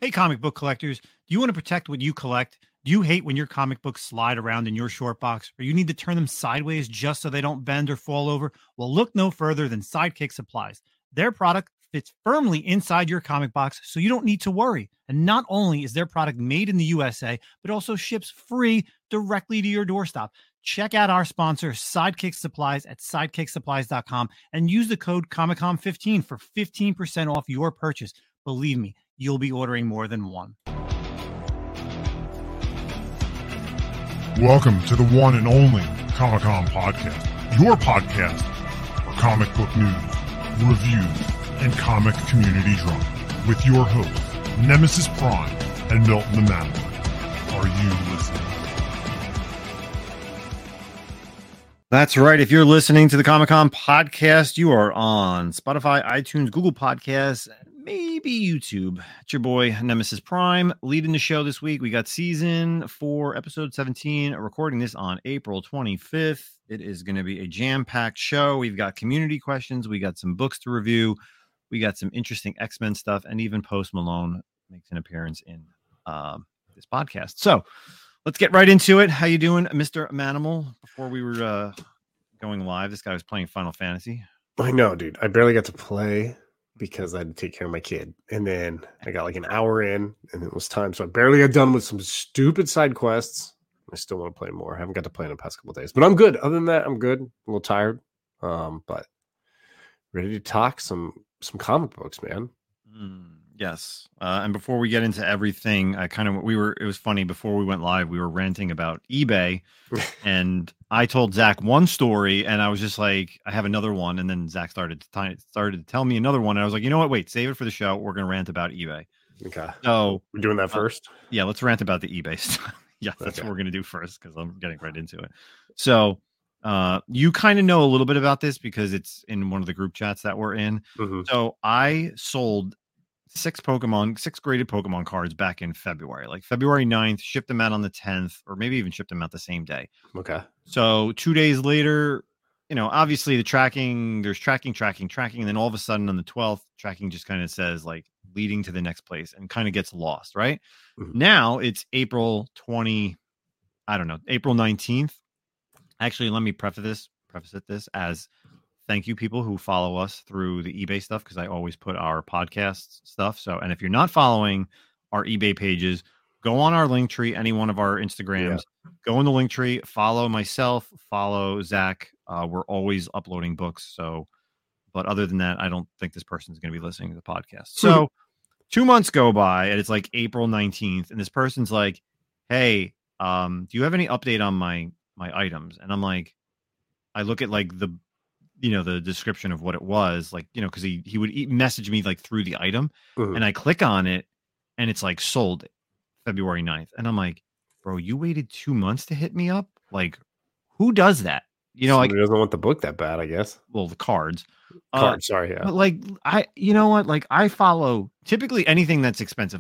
Hey, comic book collectors, do you want to protect what you collect? Do you hate when your comic books slide around in your short box, or you need to turn them sideways just so they don't bend or fall over? Well, look no further than Sidekick Supplies. Their product fits firmly inside your comic box, so you don't need to worry. And not only is their product made in the USA, but also ships free directly to your doorstep. Check out our sponsor, Sidekick Supplies, at sidekicksupplies.com and use the code ComicCom15 for 15% off your purchase. Believe me, you'll be ordering more than one. Welcome to the one and only Comic-Con Podcast, your podcast for comic book news, reviews, and comic community drama, with your hosts, Nemesis Prime and Milton the Manimal. Are you listening? That's right. If you're listening to the Comic-Con Podcast, you are on Spotify, iTunes, Google Podcasts, maybe YouTube. It's your boy, Nemesis Prime, leading the show this week. We got season 4, episode 17, recording this on April 25th. It is going to be a jam-packed show. We've got community questions. We got some books to review. We got some interesting X-Men stuff, and even Post Malone makes an appearance in this podcast. So let's get right into it. How you doing, Mr. Manimal? Before we were going live, this guy was playing Final Fantasy. I know, dude. I barely got to play because I had to take care of my kid. And then I got like an hour in and it was time. So I barely got done with some stupid side quests. I still want to play more. I haven't got to play in the past couple of days, but I'm good. Other than that, I'm good. A little tired. But ready to talk some comic books, man. Yes. And before we get into everything, it was funny before we went live, we were ranting about eBay and I told Zach one story and I was just like, I have another one. And then Zach started to tell me another one. And I was like, you know what? Wait, save it for the show. We're going to rant about eBay. Okay. So we're doing that first. Yeah. Let's rant about the eBay stuff. Yeah. That's what we're going to do first, because I'm getting right into it. So you kind of know a little bit about this because it's in one of the group chats that we're in. Mm-hmm. So I sold 6 graded Pokemon cards back in February, like February 9th, shipped them out on the 10th, or maybe even shipped them out the same day. Okay. So 2 days later, obviously there's tracking. And then all of a sudden on the 12th, tracking just kind of says like leading to the next place and kind of gets lost. Right. Mm-hmm. Now it's April 19th. Actually, let me preface this as thank you, people who follow us through the eBay stuff, because I always put our podcast stuff. So, and if you're not following our eBay pages, go on our link tree, any one of our Instagrams, go in the link tree, follow myself, follow Zach. We're always uploading books. So, but other than that, I don't think this person's going to be listening to the podcast. So 2 months go by and it's like April 19th. And this person's like, hey, do you have any update on my items? And I'm like, I look at like the description of what it was, like, because he would message me like through the item, and I click on it and it's like sold February 9th. And I'm like, bro, you waited 2 months to hit me up? Like, who does that? Somebody like, doesn't want the book that bad, I guess. Well, the cards. Sorry, yeah. But like, I follow typically anything that's expensive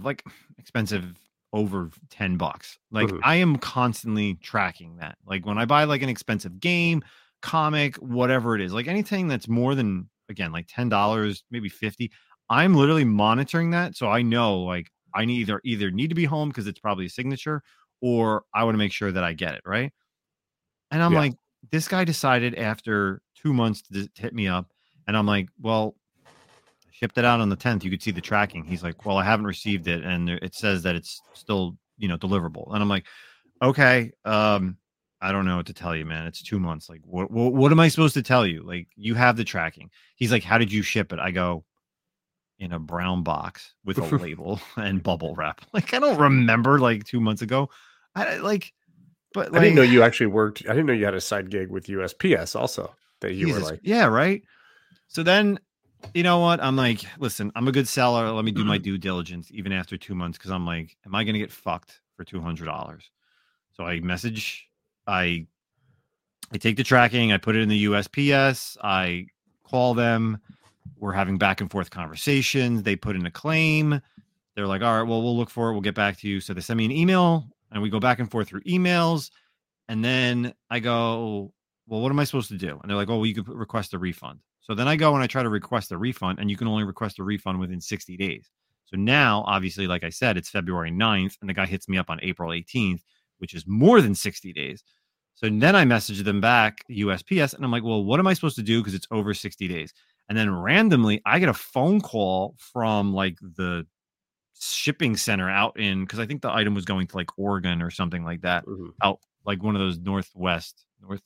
over $10. Like, I am constantly tracking that. Like when I buy like an expensive game, comic, whatever it is, like anything that's more than, again, like $10, maybe $50, I'm literally monitoring that. So I know like I either need to be home because it's probably a signature, or I want to make sure that I get it right. And I'm like, this guy decided after 2 months to hit me up, and I'm like, well, I shipped it out on the 10th. You could see the tracking. He's like, well, I haven't received it, and it says that it's still deliverable. And I'm like, okay, I don't know what to tell you, man. It's 2 months. Like, what am I supposed to tell you? Like, you have the tracking. He's like, how did you ship it? I go, in a brown box with a label and bubble wrap. Like, I don't remember like 2 months ago. I didn't know you actually worked. I didn't know you had a side gig with USPS also. That you were like, yeah, right. So then, you know what? I'm like, listen, I'm a good seller. Let me do my due diligence even after 2 months, because I'm like, am I going to get fucked for $200? So I message. I take the tracking, I put it in the USPS, I call them, we're having back and forth conversations, they put in a claim, they're like, all right, well, we'll look for it, we'll get back to you. So they send me an email and we go back and forth through emails, and then I go, well, what am I supposed to do? And they're like, oh, well, you could request a refund. So then I go and I try to request a refund, and you can only request a refund within 60 days. So now, obviously, like I said, it's February 9th, and the guy hits me up on April 18th, which is more than 60 days. So then I messaged them back, USPS, and I'm like, well, what am I supposed to do? Because it's over 60 days. And then randomly, I get a phone call from like the shipping center out in, because I think the item was going to like Oregon or something like that, out like one of those northwest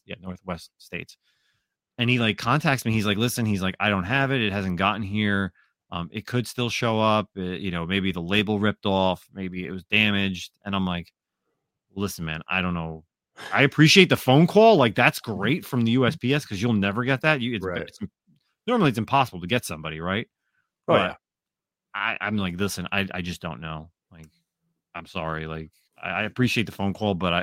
states. And he like contacts me. He's like, listen, he's like, I don't have it. It hasn't gotten here. It could still show up. Maybe the label ripped off. Maybe it was damaged. And I'm like, listen, man, I don't know. I appreciate the phone call. Like, that's great from the USPS because you'll never get that. Normally it's impossible to get somebody, right? Oh, yeah. I'm like, listen, I just don't know. Like, I'm sorry. Like, I appreciate the phone call, but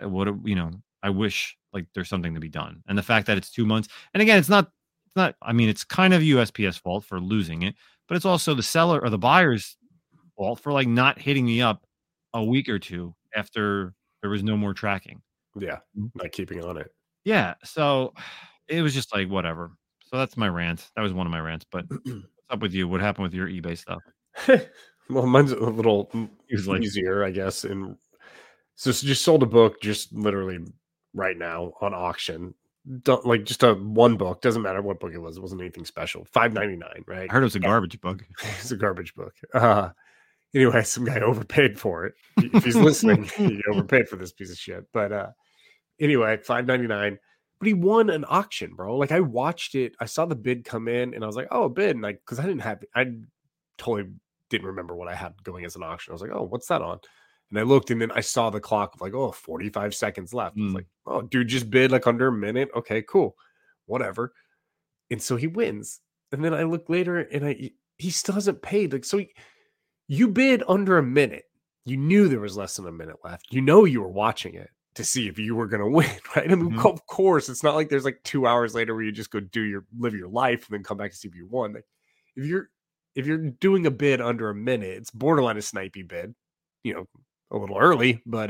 I wish like there's something to be done. And the fact that it's 2 months, and again, it's not, I mean, it's kind of USPS fault for losing it, but it's also the seller or the buyer's fault for like not hitting me up a week or two after there was no more tracking. Yeah. Not keeping on it. Yeah. So it was just like, whatever. So that's my rant. That was one of my rants, but what's up with you? What happened with your eBay stuff? Well, mine's a little easier, I guess. And so just sold a book just literally right now on auction. Just a one book. Doesn't matter what book it was. It wasn't anything special. $5.99, right? I heard it was a garbage book. It's a garbage book. Anyway, some guy overpaid for it. If he's listening, he overpaid for this piece of shit. But anyway, $5.99. But he won an auction, bro. Like, I watched it. I saw the bid come in, and I was like, oh, a bid. And because I totally didn't remember what I had going as an auction. I was like, oh, what's that on? And I looked, and then I saw the clock of like, 45 seconds left. I was like, oh, dude just bid like under a minute. Okay, cool. Whatever. And so he wins. And then I look later, and he still hasn't paid. Like, so you bid under a minute. You knew there was less than a minute left. You know you were watching it to see if you were going to win, right? I mean, of course, it's not like there's like 2 hours later where you just go live your life and then come back to see if you won. Like, if you're doing a bid under a minute, it's borderline a snipey bid, a little early, but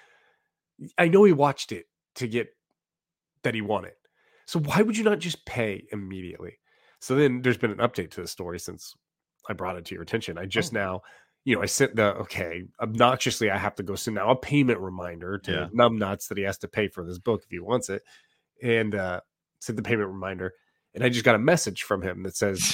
I know he watched it to get that he won it. So why would you not just pay immediately? So then there's been an update to the story since I brought it to your attention. I just now, I sent obnoxiously, I have to go send now a payment reminder to Numbnuts that he has to pay for this book if he wants it. And sent the payment reminder. And I just got a message from him that says,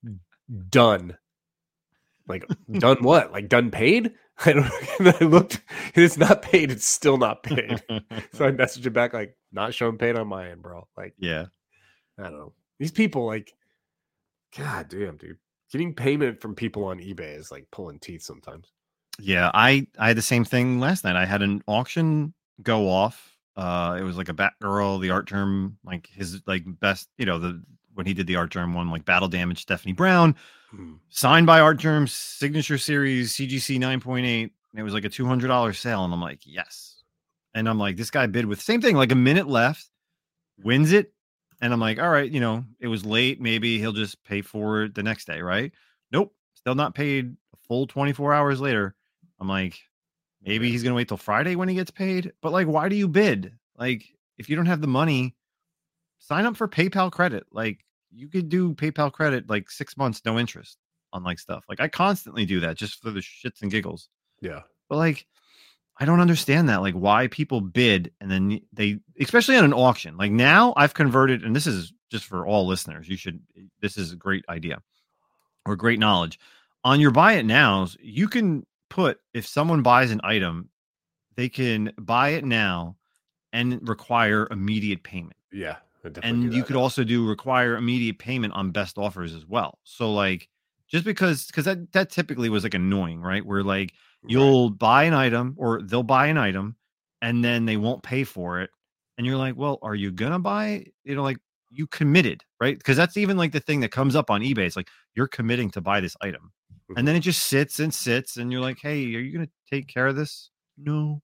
done. Like, done what? Like, done paid? And I looked, and it's not paid. It's still not paid. So I messaged him back, like, not showing paid on my end, bro. Like, yeah. I don't know. These people, like, God damn, dude. Getting payment from people on eBay is like pulling teeth sometimes. Yeah, I had the same thing last night. I had an auction go off. It was like a Batgirl, the art term, like his like best, when he did the art term one, like Battle Damage, Stephanie Brown, signed by Art Germ's signature series CGC 9.8. And it was like a $200 sale, and I'm like, yes. And I'm like, this guy bid with same thing, like a minute left, wins it. And I'm like, all right, it was late. Maybe he'll just pay for it the next day, right? Nope. Still not paid a full 24 hours later. I'm like, maybe he's going to wait till Friday when he gets paid. But like, why do you bid? Like, if you don't have the money, sign up for PayPal credit. Like, you could do PayPal credit like 6 months, no interest on like stuff. Like, I constantly do that just for the shits and giggles. Yeah. But like, I don't understand that, like why people bid and then they, especially on an auction. Like now I've converted, and this is just for all listeners. This is a great idea or great knowledge. On your buy it nows, you can put, if someone buys an item, they can buy it now and require immediate payment. Yeah. And you could also do require immediate payment on best offers as well. So like, just because that typically was like annoying, right? Where like, you'll buy an item or they'll buy an item and then they won't pay for it. And you're like, well, are you going to buy, like you committed, right? Because that's even like the thing that comes up on eBay. It's like, you're committing to buy this item. And then it just sits and sits. And you're like, hey, are you going to take care of this? No.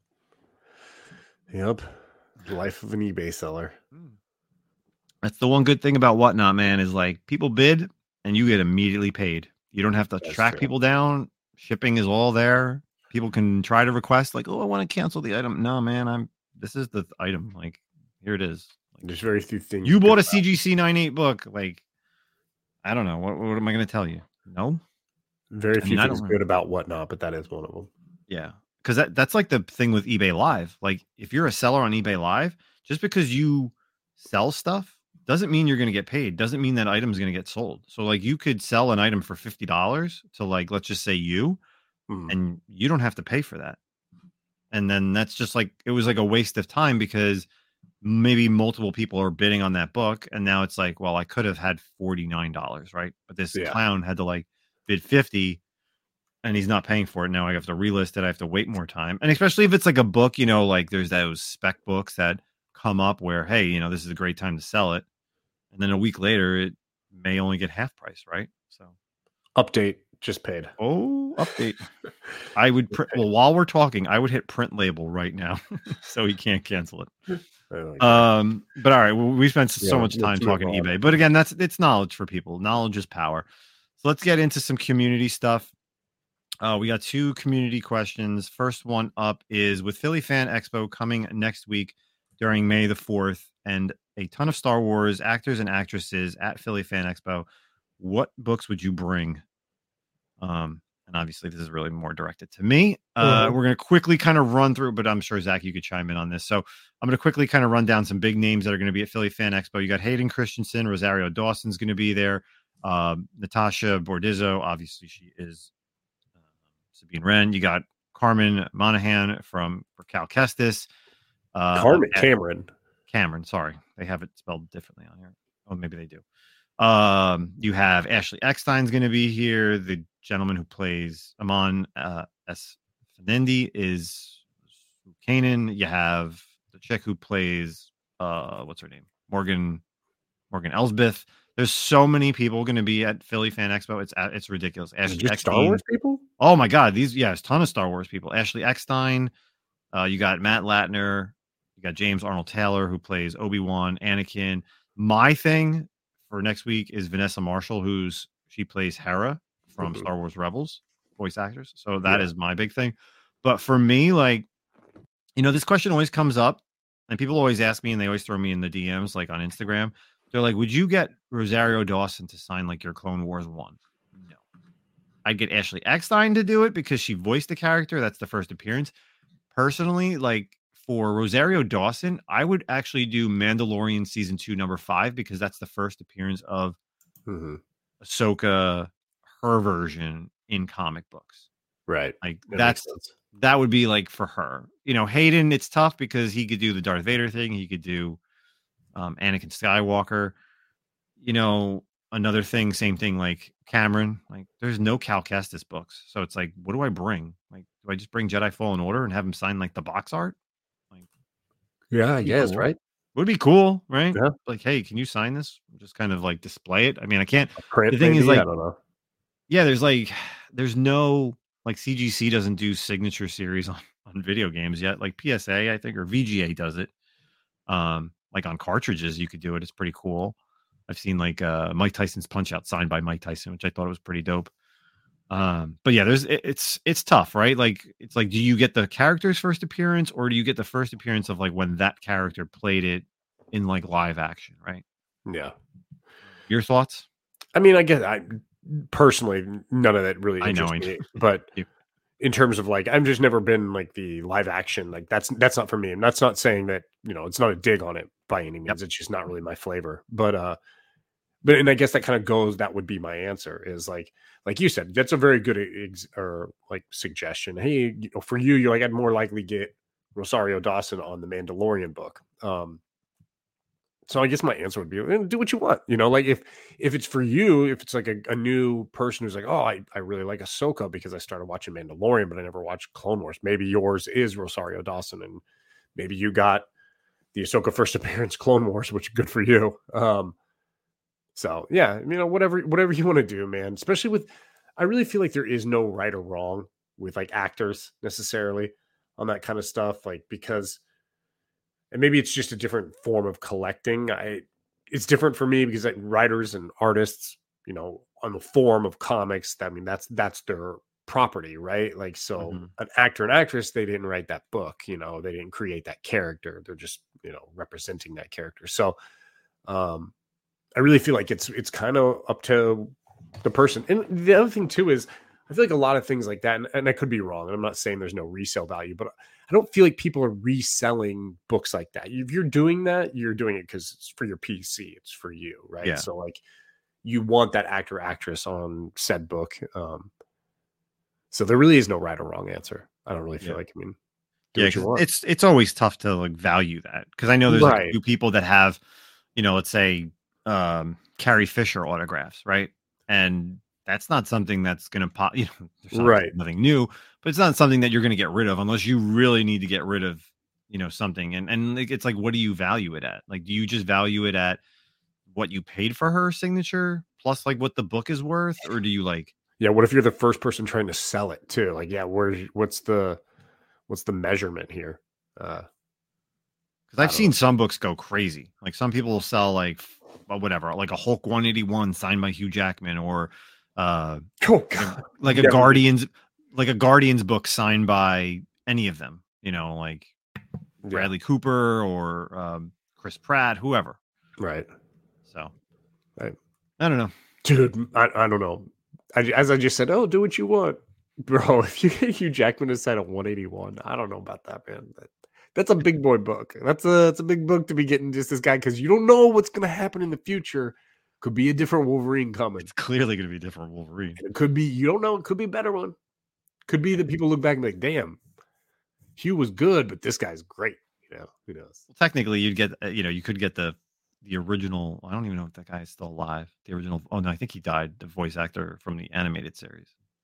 Yep. Life of an eBay seller. That's the one good thing about Whatnot, man, is like people bid and you get immediately paid. You don't have to track people down. Shipping is all there. People can try to request like, oh, I want to cancel the item. No, man, this is the item. Like, here it is. Like, there's very few things. You bought a CGC 9.8 book. Like, I don't know. What am I going to tell you? No. Very few things good about Whatnot, but that is one of them. Yeah. Because that's like the thing with eBay Live. Like if you're a seller on eBay Live, just because you sell stuff doesn't mean you're going to get paid. Doesn't mean that item's going to get sold. So like you could sell an item for $50 to like, let's just say you, and you don't have to pay for that. And then that's just like, it was like a waste of time because maybe multiple people are bidding on that book. And now it's like, well, I could have had $49, right? But this clown had to like bid 50 and he's not paying for it. Now I have to relist it. I have to wait more time. And especially if it's like a book, you know, like there's those spec books that come up where, hey, you know, this is a great time to sell it. And then a week later, it may only get half price, right? So update just paid. Oh, update. I would print. Well, while we're talking, I would hit print label right now so he can't cancel it. But all right, well, we spent so much time talking eBay. But again, it's knowledge for people. Knowledge is power. So let's get into some community stuff. We got 2 community questions. First one up is with Philly Fan Expo coming next week during May the 4th and a ton of Star Wars actors and actresses at Philly Fan Expo. What books would you bring? And obviously this is really more directed to me. We're going to quickly kind of run through, but I'm sure Zach, you could chime in on this. So I'm going to quickly kind of run down some big names that are going to be at Philly Fan Expo. You got Hayden Christensen, Rosario Dawson's going to be there. Natasha Bordizzo, obviously she is Sabine Wren. You got Carmen Monahan for Cal Kestis. Cameron, sorry. They have it spelled differently on here. Oh, maybe they do. You have Ashley Eckstein's going to be here. The gentleman who plays Amon S. Fenendi is Kanan. You have the chick who plays what's her name? Morgan Elsbeth. There's so many people going to be at Philly Fan Expo. It's ridiculous. Ashley Eckstein. Star Wars people? Oh my God. A ton of Star Wars people. Ashley Eckstein. You got Matt Latner. You got James Arnold Taylor who plays Obi-Wan, Anakin. My thing for next week is Vanessa Marshall, she plays Hera from Star Wars Rebels, voice actors. So that is my big thing. But for me, like, you know, this question always comes up and people always ask me and they always throw me in the DMs, like on Instagram. They're like, would you get Rosario Dawson to sign like your Clone Wars 1? No. I'd get Ashley Eckstein to do it because she voiced the character. That's the first appearance. Personally, like for Rosario Dawson, I would actually do Mandalorian season 2, number 5, because that's the first appearance of Ahsoka, her version in comic books. Right. Like that would be like for her. You know, Hayden, it's tough because he could do the Darth Vader thing. He could do Anakin Skywalker. You know, another thing, same thing, like Cameron, like there's no Cal Kestis books. So it's like, what do I bring? Like, do I just bring Jedi Fallen Order and have him sign like the box art? Like, yeah, I guess, right? Would be cool, right? Yeah. Like, hey, can you sign this? Just kind of like display it. I mean, I can't. Print, the thing maybe? is, like, I don't know. Yeah, there's no, like, CGC doesn't do signature series on video games yet. Like PSA, I think, or VGA does it. Like on cartridges, you could do it. It's pretty cool. I've seen like Mike Tyson's Punch Out signed by Mike Tyson, which I thought was pretty dope. But yeah, it's tough, right? Like, it's like, do you get the character's first appearance or do you get the first appearance of like when that character played it in like live action, right? Yeah. Your thoughts? I mean, I guess personally, none of that really interests me. But in terms of like, I've just never been like the live action. Like that's not for me. And that's not saying that, you know, it's not a dig on it by any means. Yep. It's just not really my flavor. But and I guess that kind of goes, that would be my answer is like you said, that's a very good suggestion. Hey, you know, for you, I'd more likely get Rosario Dawson on the Mandalorian book. So I guess my answer would be do what you want, you know, like if it's for you, if it's like a new person who's like, oh, I really like Ahsoka because I started watching Mandalorian, but I never watched Clone Wars. Maybe yours is Rosario Dawson and maybe you got the Ahsoka first appearance Clone Wars, which is good for you. So yeah, you know, whatever you want to do, man, especially with, I really feel like there is no right or wrong with like actors necessarily on that kind of stuff. Like, because, and maybe it's just a different form of collecting. It's different for me because like writers and artists, you know, on the form of comics, I mean, that's their property, right? Like, so an actor and actress, they didn't write that book, you know, they didn't create that character. They're just, you know, representing that character. So, I really feel like it's kind of up to the person. And the other thing too is I feel like a lot of things like that, and I could be wrong, and I'm not saying there's no resale value, but I don't feel like people are reselling books like that. If you're doing that, you're doing it because it's for your PC, it's for you, right? Yeah. So like, you want that actor or actress on said book. So there really is no right or wrong answer. I don't really feel like. I mean, yeah, it's always tough to like value that, because I know there's like a few people that have, let's say Carrie Fisher autographs, right? And that's not something that's going to pop, right? Nothing new, but it's not something that you're going to get rid of unless you really need to get rid of, something. And it's like, what do you value it at? Like, do you just value it at what you paid for her signature plus like what the book is worth, or do you like? Yeah, what if you're the first person trying to sell it too? Like, yeah, what's the measurement here? Because I've seen some books go crazy. Like some people will sell like whatever, like a Hulk 181 signed by Hugh Jackman, or a Guardians book signed by any of them, like Bradley Cooper or Chris Pratt, whoever. Right. So I don't know, dude. I don't know. As I just said, do what you want, bro. If you get Hugh Jackman to sign a 181, I don't know about that, man. That's a big boy book. That's a big book to be getting just this guy, because you don't know what's going to happen in the future. Could be a different Wolverine coming. It's clearly going to be a different Wolverine. It could be, you don't know. It could be a better one. Could be that people look back and be like, damn, Hugh was good, but this guy's great. Who knows? Well, technically, you'd get, you could get the original. I don't even know if that guy is still alive. The original. Oh no, I think he died. The voice actor from the animated series.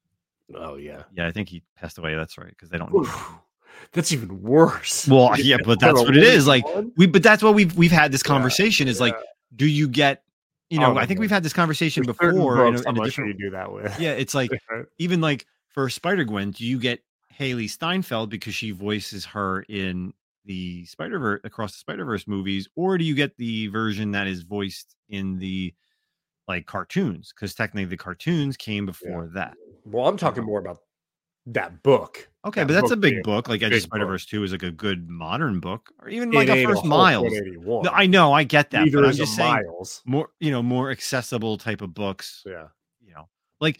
Oh yeah. Yeah, I think he passed away. That's right. Because they don't. That's even worse. Well, yeah, but that's what it is. Like but that's what we've had this conversation is like, do you get, I think we've had this conversation before. I'm not sure you do that with. Yeah, it's like even like for Spider-Gwen, do you get Haley Steinfeld because she voices her in the Spider-Verse, Across the Spider-Verse movies, or do you get the version that is voiced in the like cartoons? Because technically the cartoons came before that. Well, I'm talking more about that book. Okay, but that's a big book. Like Edge of Spider-Verse 2 is like a good modern book, or even like a First Miles. No, I know, I get that. But I'm just saying more, more accessible type of books. Yeah. Like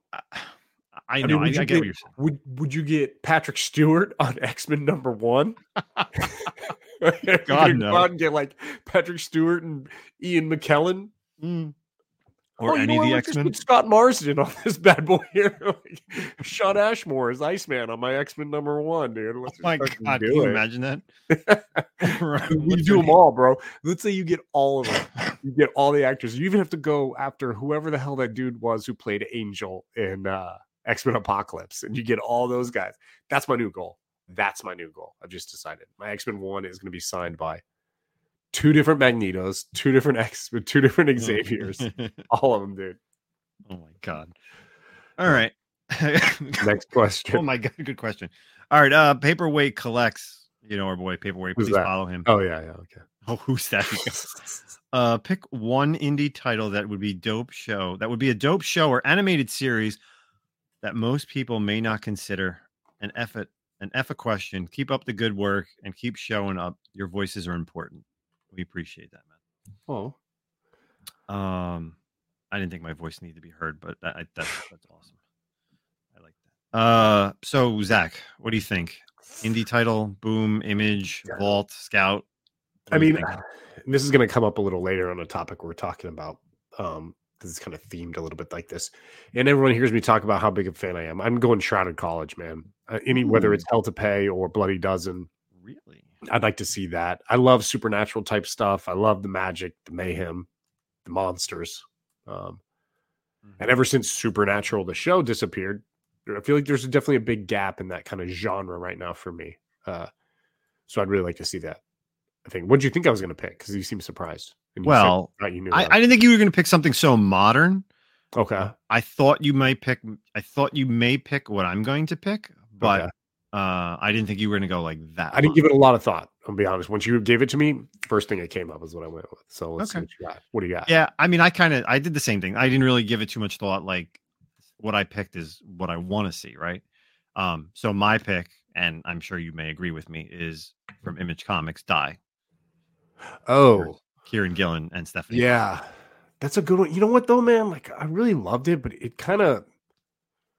I know, I get what you're saying. Would you get Patrick Stewart on X-Men #1? God, no. Go out and get like Patrick Stewart and Ian McKellen. Or any of the X-Men. Scott Marsden on this bad boy here. Sean Ashmore is Iceman on my X-Men #1, dude. Oh my God, can you imagine that? You do them all, bro. Let's say you get all of them. You get all the actors. You even have to go after whoever the hell that dude was who played Angel in X-Men Apocalypse, and you get all those guys. That's my new goal. I've just decided. My X-Men 1 is going to be signed by 2 different Magnetos, 2 different X-Men, 2 different Xaviers. All of them, dude. Oh my God. All right. Next question. Oh my God, good question. All right. Paperweight Collects. Our boy Paperweight. Please follow him. Oh yeah, okay. Oh, who's that? Pick one indie title that would be dope show. That would be a dope show or animated series that most people may not consider. An F question. Keep up the good work and keep showing up. Your voices are important. We appreciate that, man. Oh, I didn't think my voice needed to be heard, but that's awesome. I like that. So Zach, what do you think? Indie title, Boom, Image, Vault, Scout. I mean, this is going to come up a little later on a topic we're talking about, because it's kind of themed a little bit like this. And everyone hears me talk about how big a fan I am. I'm going Shrouded College, man. Whether it's Hell to Pay or Bloody Dozen. Really? I'd like to see that. I love supernatural type stuff. I love the magic, the mayhem, the monsters. And ever since Supernatural, the show, disappeared, I feel like there's definitely a big gap in that kind of genre right now for me. So I'd really like to see that. I think. What did you think I was going to pick? Because you seem surprised. Well, I didn't think you were going to pick something so modern. Okay. I thought you may pick what I'm going to pick, but I didn't think you were going to go like that. I didn't give it a lot of thought. I'll be honest. Once you gave it to me, first thing that came up is what I went with. So let's see what you got. What do you got? Yeah, I mean, I did the same thing. I didn't really give it too much thought. Like what I picked is what I want to see, right? So my pick, and I'm sure you may agree with me, is from Image Comics, Die. Oh, Kieran Gillen and Stephanie. Yeah, that's a good one. You know what though, man? Like I really loved it, but it kind of,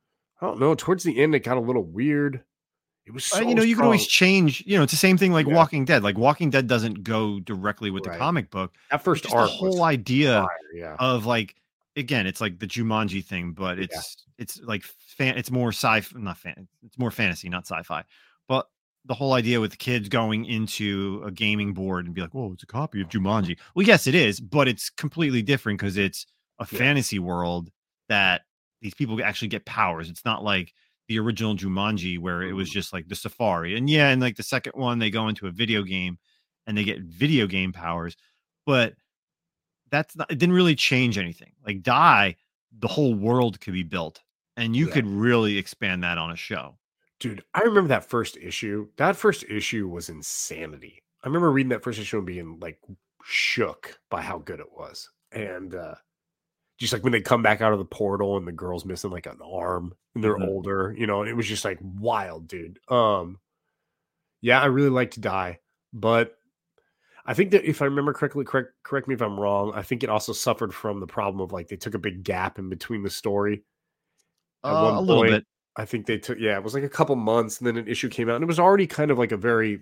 I don't know. Towards the end, it got a little weird. It was so you could always strong. change. It's the same thing like Yeah. Walking Dead. Like Walking Dead doesn't go directly with the Right. comic book. That first Just the arc whole was idea fire, yeah. of like, again, it's like the Jumanji thing, but it's like it's more sci-fi, not fan. It's more fantasy, not sci-fi. But the whole idea with the kids going into a gaming board and be like, "Whoa, it's a copy of Jumanji." Well, yes, it is, but it's completely different because it's a fantasy world that these people actually get powers. It's not like the original Jumanji where it was just like the safari. And and like the second one, they go into a video game and they get video game powers, but it didn't really change anything. Like the whole world could be built and you could really expand that on a show. Dude, I remember that first issue. That first issue was insanity. I remember reading that first issue and being like shook by how good it was. And just like when they come back out of the portal and the girl's missing like an arm and they're older, and it was just like wild, dude. Yeah, I really like to die, but I think that if I remember correctly, correct me if I'm wrong, I think it also suffered from the problem of like they took a big gap in between the story. At one a little bit. I think they took, it was like a couple months and then an issue came out and it was already kind of like a very,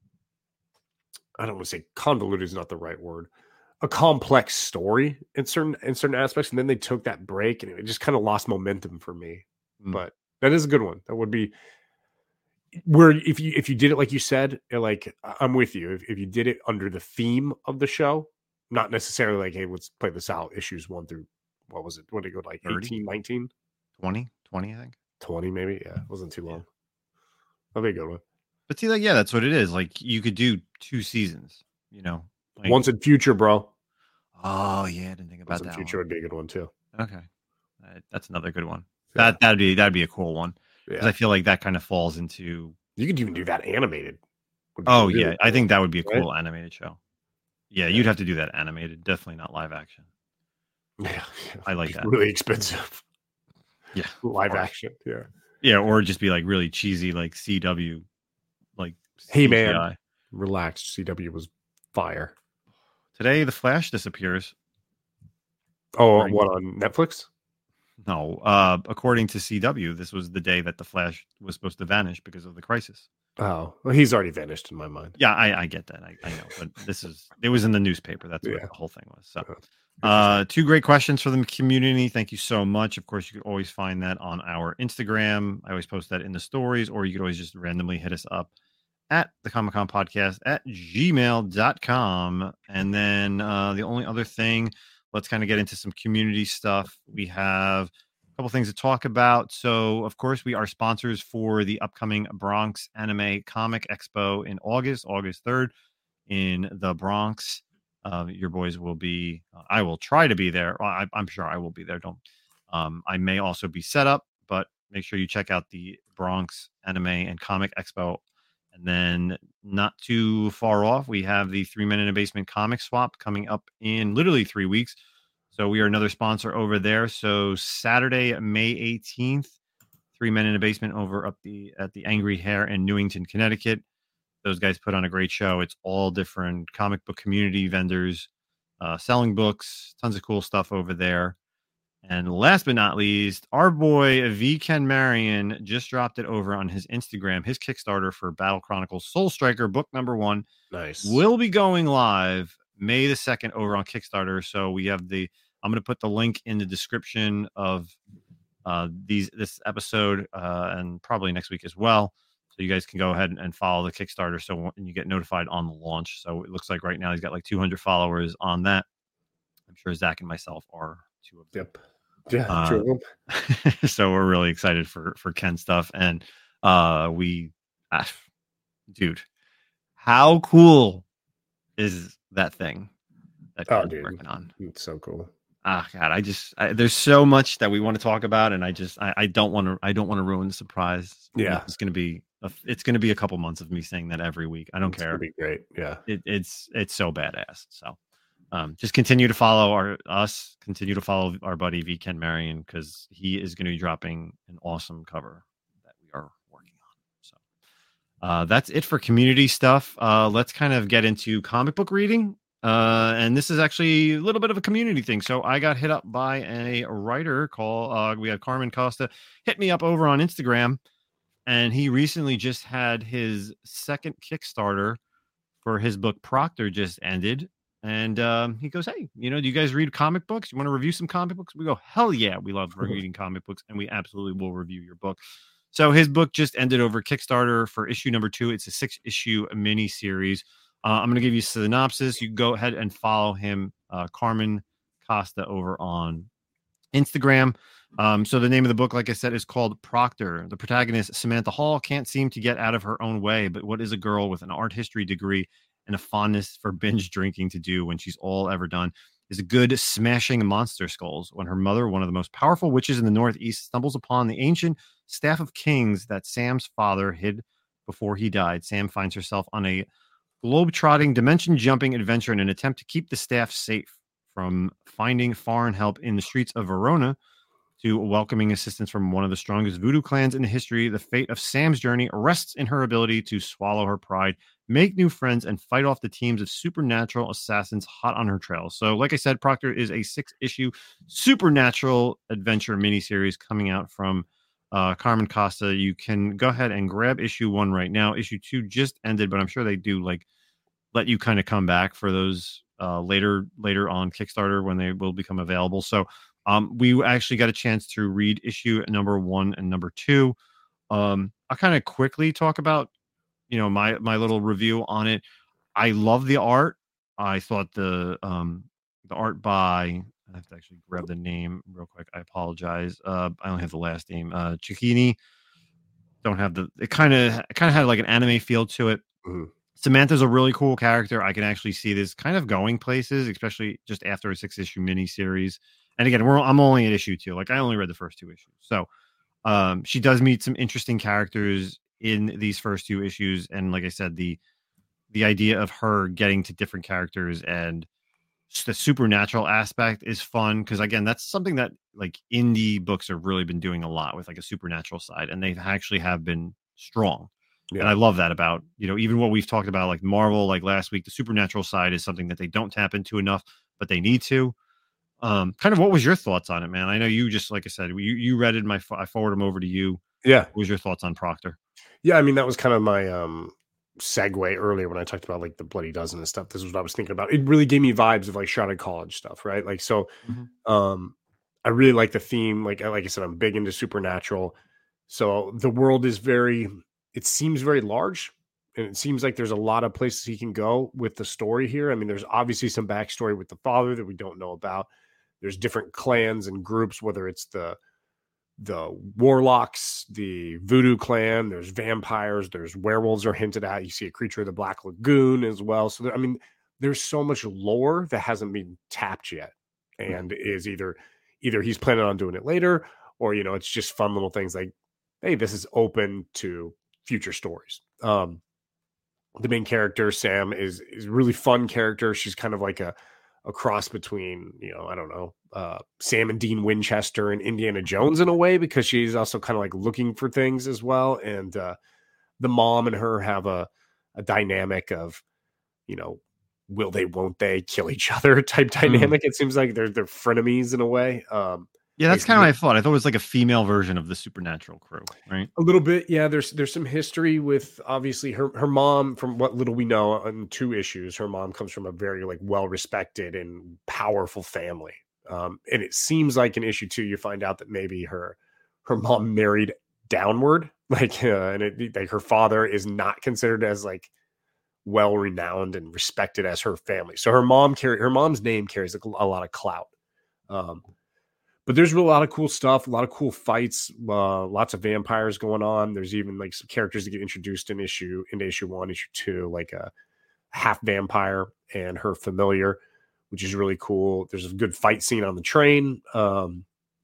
I don't want to say convoluted is not the right word, a complex story in certain aspects. And then they took that break and it just kind of lost momentum for me. But that is a good one. That would be where if you did it, like you said, like I'm with you. If you did it under the theme of the show, not necessarily like, hey, let's play this out issues 1 through, what was it? What did it go like 18, 19, 20, I think. 20 maybe. Yeah, it wasn't too long. That'd be a good one. But see, like, that's what it is. Like you could do 2 seasons, like, Once in Future, bro. Oh yeah, I didn't think about that. Once in Future would be a good one too. Okay, that's another good one. Yeah. That'd be a cool one. Because I feel like that kind of falls into. You could even do that animated. Oh really cool. I think that would be a cool animated show. Yeah, you'd have to do that animated. Definitely not live action. Yeah, I like that. Really expensive. Yeah, live action. Yeah, or just be like really cheesy, like CW, like. Hey CGI. Man, relax. CW was fire. Today, The Flash disappears. Oh, what, on Netflix? No, according to CW, this was the day that The Flash was supposed to vanish because of the crisis. Oh, well, he's already vanished in my mind. Yeah, I get that. I know, but it was in the newspaper. That's what the whole thing was. So, 2 great questions for the community. Thank you so much. Of course, you could always find that on our Instagram. I always post that in the stories, or you could always just randomly hit us up at the Comic Con Podcast at gmail.com. And then the only other thing, let's kind of get into some community stuff. We have a couple things to talk about. So, of course, we are sponsors for the upcoming Bronx Anime Comic Expo in August 3rd in the Bronx. Your boys will be, I will try to be there. Well, I'm sure I will be there. I may also be set up, but make sure you check out the Bronx Anime and Comic Expo. And then not too far off, we have the 3 Men in a Basement comic swap coming up in literally 3 weeks. So we are another sponsor over there. So Saturday, May 18th, 3 Men in a Basement over at the Angry Hare in Newington, Connecticut. Those guys put on a great show. It's all different comic book community vendors selling books, tons of cool stuff over there. And last but not least, our boy V. Ken Marion just dropped it over on his Instagram. His Kickstarter for Battle Chronicles Soul Striker book number 1 will be going live May the 2nd over on Kickstarter. So we have I'm going to put the link in the description of this episode and probably next week as well. So you guys can go ahead and follow the Kickstarter so you get notified on the launch. So it looks like right now he's got like 200 followers on that. I'm sure Zach and myself are 2 of them. Yep. Yeah, 2 of them. So we're really excited for Ken stuff. And dude, how cool is that thing that Ken's working on? It's so cool. God, there's so much that we want to talk about, and I don't want to ruin the surprise. Yeah, it's going to be a couple months of me saying that every week. I don't care. It'll be great. Yeah, it's so badass. So, just continue to follow continue to follow our buddy V. Ken Marion, because he is going to be dropping an awesome cover that we are working on. So, that's it for community stuff. Let's kind of get into comic book reading. And this is actually a little bit of a community thing. So I got hit up by a writer called, we had Carmen Costa hit me up over on Instagram, and he recently just had his second Kickstarter for his book Proctor just ended. And he goes, hey, do you guys read comic books? You want to review some comic books? We go, hell yeah, we love reading comic books, and we absolutely will review your book. So his book just ended over Kickstarter for issue number 2. It's a 6-issue mini series. I'm going to give you a synopsis. You go ahead and follow him, Carmen Costa, over on Instagram. So the name of the book, like I said, is called Proctor. The protagonist, Samantha Hall, can't seem to get out of her own way, but what is a girl with an art history degree and a fondness for binge drinking to do when she's all ever done is a good smashing monster skulls when her mother, one of the most powerful witches in the Northeast, stumbles upon the ancient staff of kings that Sam's father hid before he died. Sam finds herself on a globe-trotting, dimension-jumping adventure in an attempt to keep the staff safe from finding foreign help in the streets of Verona to welcoming assistance from one of the strongest voodoo clans in history. The fate of Sam's journey rests in her ability to swallow her pride, make new friends, and fight off the teams of supernatural assassins hot on her trail. So, like I said, Proctor is a 6-issue supernatural adventure miniseries coming out from Carmen Costa. You can go ahead and grab issue 1 right now. Issue 2 just ended, but I'm sure they do let you kind of come back for those later on Kickstarter when they will become available. So we actually got a chance to read issue number 1 and number 2. I'll kind of quickly talk about my little review on it. I love the art. I thought the art by, I have to actually grab the name real quick. I apologize. I only have the last name. Cicchini. Don't have it kind of had like an anime feel to it. Mm-hmm. Samantha's a really cool character. I can actually see this kind of going places, especially just after a 6-issue miniseries. And again, I'm only at issue 2. Like, I only read the first 2 issues. So she does meet some interesting characters in these first 2 issues. And like I said, the idea of her getting to different characters and just the supernatural aspect is fun. Because again, that's something that like indie books have really been doing a lot with, like a supernatural side. And they actually have been strong. Yeah. And I love that about, even what we've talked about, like Marvel, like last week, the supernatural side is something that they don't tap into enough, but they need to. Kind of what was your thoughts on it, man? I know you just, like I said, you read it, I forwarded them over to you. Yeah. What was your thoughts on Proctor? Yeah, I mean, that was kind of my segue earlier when I talked about like the Bloody Dozen and stuff. This is what I was thinking about. It really gave me vibes of like Shrouded College stuff, right? Like, so I really like the theme. Like I said, I'm big into supernatural. So the world is it seems very large, and it seems like there's a lot of places he can go with the story here. I mean, there's obviously some backstory with the father that we don't know about. There's different clans and groups, whether it's the warlocks, the voodoo clan, there's vampires, there's werewolves are hinted at. You see a creature of the Black Lagoon as well. So there's so much lore that hasn't been tapped yet, and is either he's planning on doing it later, or it's just fun little things like, hey, this is open to future stories. The main character, Sam, is a really fun character. She's kind of like a cross between, I don't know, Sam and Dean Winchester and Indiana Jones in a way, because she's also kind of like looking for things as well. And the mom and her have a dynamic of, will they, won't they kill each other type dynamic. It seems like they're frenemies in a way. Yeah, that's kind of what I thought. I thought it was like a female version of the Supernatural crew, right? A little bit, yeah. There's some history with, obviously, her mom. From what little we know in 2 issues, her mom comes from a very like well-respected and powerful family. And it seems like in issue 2, you find out that maybe her mom married downward, like, like her father is not considered as like well-renowned and respected as her family. So her mom's name carries a lot of clout. But there's a lot of cool stuff, a lot of cool fights, lots of vampires going on. There's even like some characters that get introduced in issue 1, issue 2, like a half vampire and her familiar, which is really cool. There's a good fight scene on the train. Like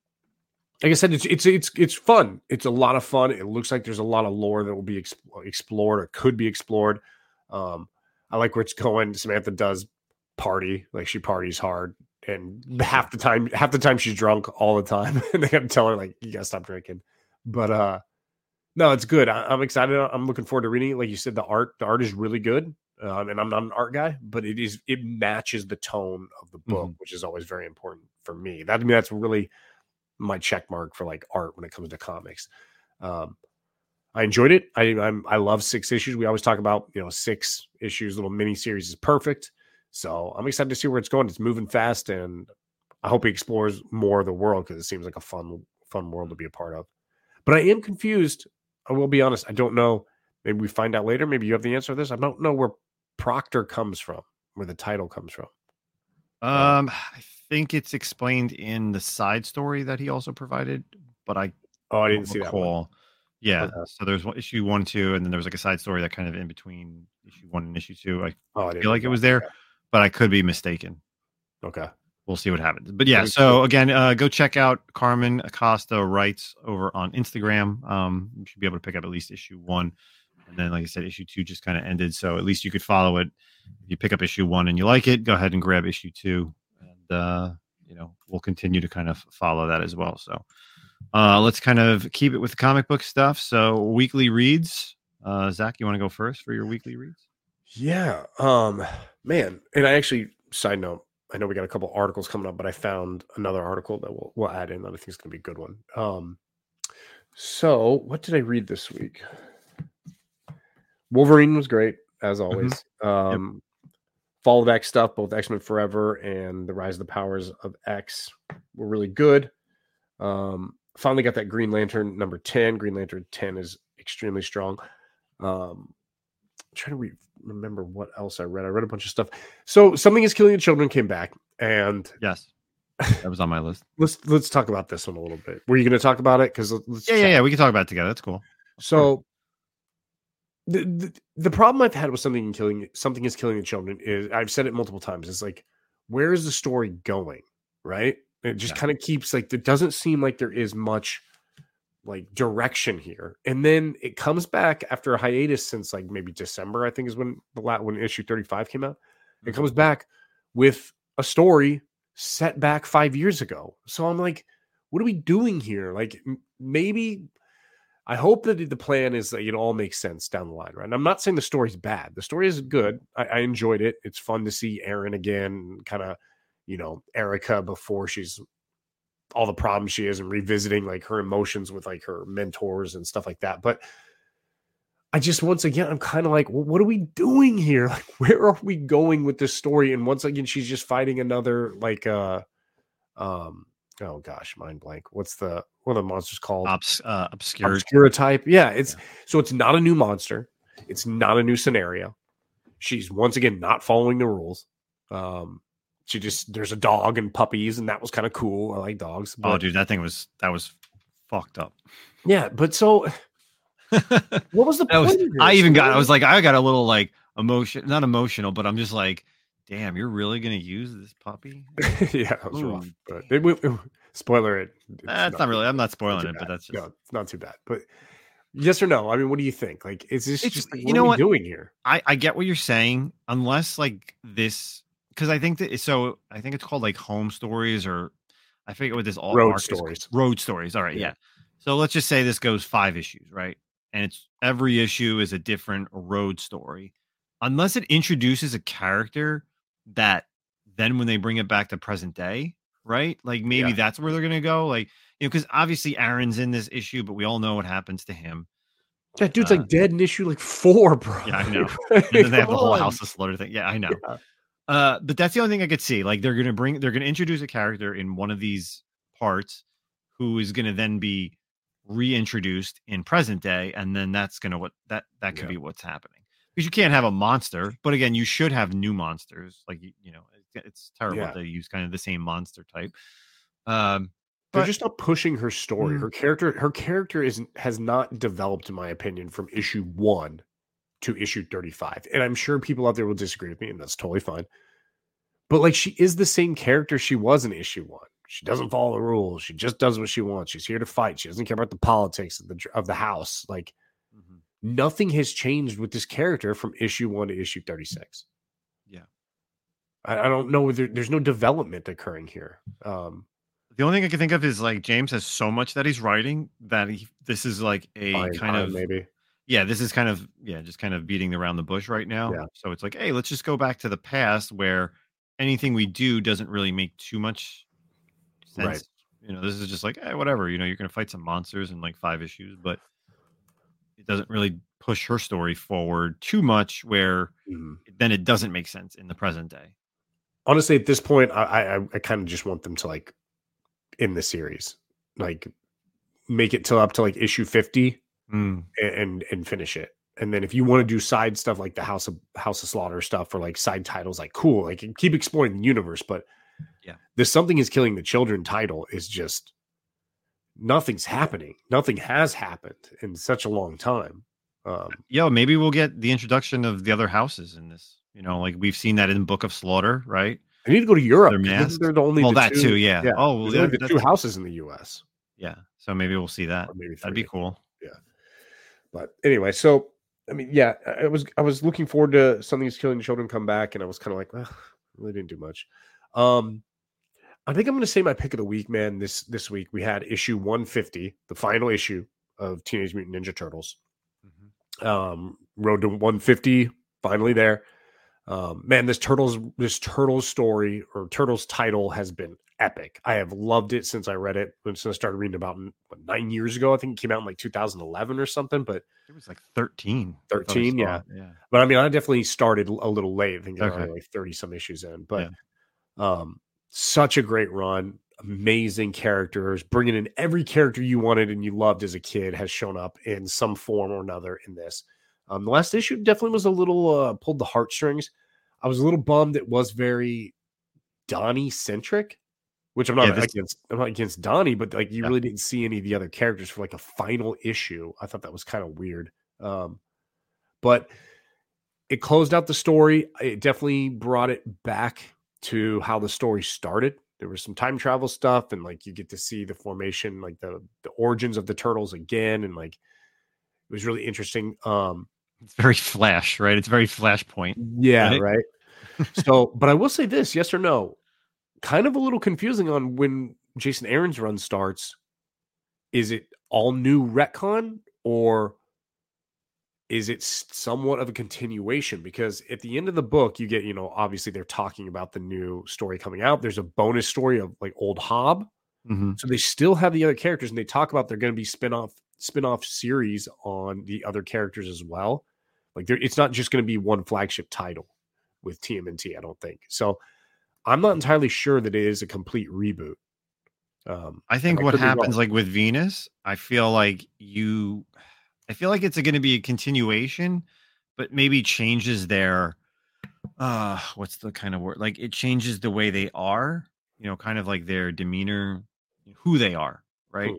I said, it's fun. It's a lot of fun. It looks like there's a lot of lore that will be explored or could be explored. I like where it's going. Samantha does party, like she parties hard. And half the time she's drunk all the time. And they got to tell her, like, you got to stop drinking. But no, it's good. I'm excited. I'm looking forward to reading it. Like you said, the art is really good. and I'm not an art guy, but it matches the tone of the book, which is always very important for me. That's really my check mark for like art when it comes to comics. I enjoyed it. I love 6 issues. We always talk about 6 issues, little mini series is perfect. So I'm excited to see where it's going. It's moving fast, and I hope he explores more of the world because it seems like a fun world to be a part of. But I am confused. I will be honest. I don't know. Maybe we find out later. Maybe you have the answer to this. I don't know where Proctor comes from, where the title comes from. I think it's explained in the side story that he also provided, but I didn't see that one. Yeah. Okay. So there's issue 1, 2, and then there was like a side story that kind of in between issue 1 and issue 2. I feel like it was there, but I could be mistaken. Okay. We'll see what happens. But yeah, so again, go check out Carmen Acosta Writes over on Instagram. You should be able to pick up at least issue 1. And then, like I said, issue 2 just kind of ended. So at least you could follow it. If you pick up issue 1 and you like it, go ahead and grab issue 2. And, we'll continue to kind of follow that as well. So let's kind of keep it with the comic book stuff. So weekly reads. Zach, you want to go first for your weekly reads? Yeah. Man. And I actually, side note, I know we got a couple articles coming up, but I found another article that we'll add in that I think is going to be a good one. So what did I read this week? Wolverine was great, as always. Fall of X stuff, both X-Men Forever and the Rise of the Powers of X were really good. Finally got that Green Lantern number 10. Green Lantern 10 is extremely strong. I'm trying to remember what else I read. I read a bunch of stuff. So Something is Killing the Children came back, and yes, that was on my list. Let's talk about this one a little bit. Were you going to talk about it? Because yeah, we can talk about it together. That's cool. So the problem I've had with Something is Killing the Children is, I've said it multiple times. It's like, where is the story going? Right? It just kind of keeps like, it doesn't seem like there is much like direction here. And then it comes back after a hiatus since like maybe December, I think is when issue 35 came out. It comes back with a story set back 5 years ago. So I'm like, what are we doing here? Like maybe I hope that the plan is that it all makes sense down the line, right? And I'm not saying the story's bad. The story is good. I enjoyed it. It's fun to see Aaron again, kind of, Erica before she's all the problems she is, and revisiting like her emotions with like her mentors and stuff like that. But I just, once again, I'm kind of like, well, what are we doing here? Like, where are we going with this story? And once again, she's just fighting another like, oh gosh, mind blank. What are the monsters called? Obscura type. Yeah. So it's not a new monster. It's not a new scenario. She's once again not following the rules. There's a dog and puppies, and that was kind of cool. I like dogs. But, dude, that was fucked up. Yeah, but so what was the point? I was like, I got a little like not emotional, but I'm just like, damn, you're really gonna use this puppy? Yeah, that was rough. But spoiler it. That's not really. I'm not spoiling it, but that's just... no, it's not too bad. But yes or no? I mean, what do you think? Like, it's just like, what are we doing here? I get what you're saying, unless like this. Because I think it's called like Home Stories, or I forget what this all Road Stories. Road Stories. All right, yeah. So let's just say this goes 5 issues, right? And it's every issue is a different road story, unless it introduces a character that then when they bring it back to present day, right? Like maybe that's where they're gonna go. Like, because obviously Aaron's in this issue, but we all know what happens to him. That dude's like dead in issue like 4, bro. Yeah, I know. And then they have the whole House of Slaughter thing. Yeah, I know. Yeah. But that's the only thing I could see. Like they're gonna introduce a character in one of these parts who is gonna then be reintroduced in present day, and then that's gonna that could be what's happening. Because you can't have a monster, but again, you should have new monsters. Like it's terrible that they use kind of the same monster type. They're just not pushing her story. Her character has not developed, in my opinion, from issue 1 to issue 35. And I'm sure people out there will disagree with me, and that's totally fine. But like, she is the same character she was in issue 1. She doesn't follow the rules. She just does what she wants. She's here to fight. She doesn't care about the politics of the house. Like nothing has changed with this character from issue 1 to issue 36. Yeah. I don't know. There's no development occurring here. The only thing I can think of is like James has so much that he's writing that this is like a kind of maybe. Yeah, this is kind of just kind of beating around the bush right now. Yeah. So it's like, hey, let's just go back to the past where anything we do doesn't really make too much sense. Right. This is just like, hey, whatever. You're gonna fight some monsters in like 5 issues, but it doesn't really push her story forward too much where then it doesn't make sense in the present day. Honestly, at this point, I kind of just want them to like end the series, like make it till up to like issue 50 and finish it. And then if you want to do side stuff like the House of Slaughter stuff or like side titles, like cool, like keep exploring the universe. But yeah, this Something is Killing the Children title is just nothing's happening. Nothing has happened in such a long time. Maybe we'll get the introduction of the other houses in this. Like we've seen that in Book of Slaughter, right? I need to go to Europe. They're the only that two. Yeah. Oh, there's only the 2 houses in the U.S. Yeah. So maybe we'll see that. Maybe 3. That'd be cool. Yeah. But anyway, so I mean, yeah, I was looking forward to Something is Killing the Children come back, and I was kind of like, well, really didn't do much. I think I'm going to say my pick of the week, man. This week we had issue 150, the final issue of Teenage Mutant Ninja Turtles. Road to 150, finally there. Man, this Turtles story or Turtles title has been epic. I have loved it since I read it. Since I started reading about 9 years ago. I think it came out in like 2011 or something, but it was like 13. 13, yeah. But I mean, I definitely started a little late. I think I was like 30 some issues in, but such a great run. Amazing characters, bringing in every character you wanted and you loved as a kid has shown up in some form or another in this. The last issue definitely was a little pulled the heartstrings. I was a little bummed it was very Donnie centric, which I'm not against. I'm not against Donnie, but like you really didn't see any of the other characters for like a final issue. I thought that was kind of weird. But it closed out the story. It definitely brought it back to how the story started. There was some time travel stuff, and like you get to see the formation, like the origins of the Turtles again, and like it was really interesting. It's very Flash, right? It's very Flashpoint. Yeah, right. So, but I will say this: yes or no? Kind of a little confusing on when Jason Aaron's run starts. Is it all new retcon, or is it somewhat of a continuation? Because at the end of the book, you get, obviously they're talking about the new story coming out. There's a bonus story of like Old Hob. So they still have the other characters, and they talk about they're going to be spin-off series on the other characters as well. Like it's not just going to be one flagship title with TMNT, I don't think. So I'm not entirely sure that it is a complete reboot. I think what happens like with Venus, I feel like it's going to be a continuation, but maybe changes their, what's the kind of word? Like it changes the way they are, kind of like their demeanor, who they are. Right.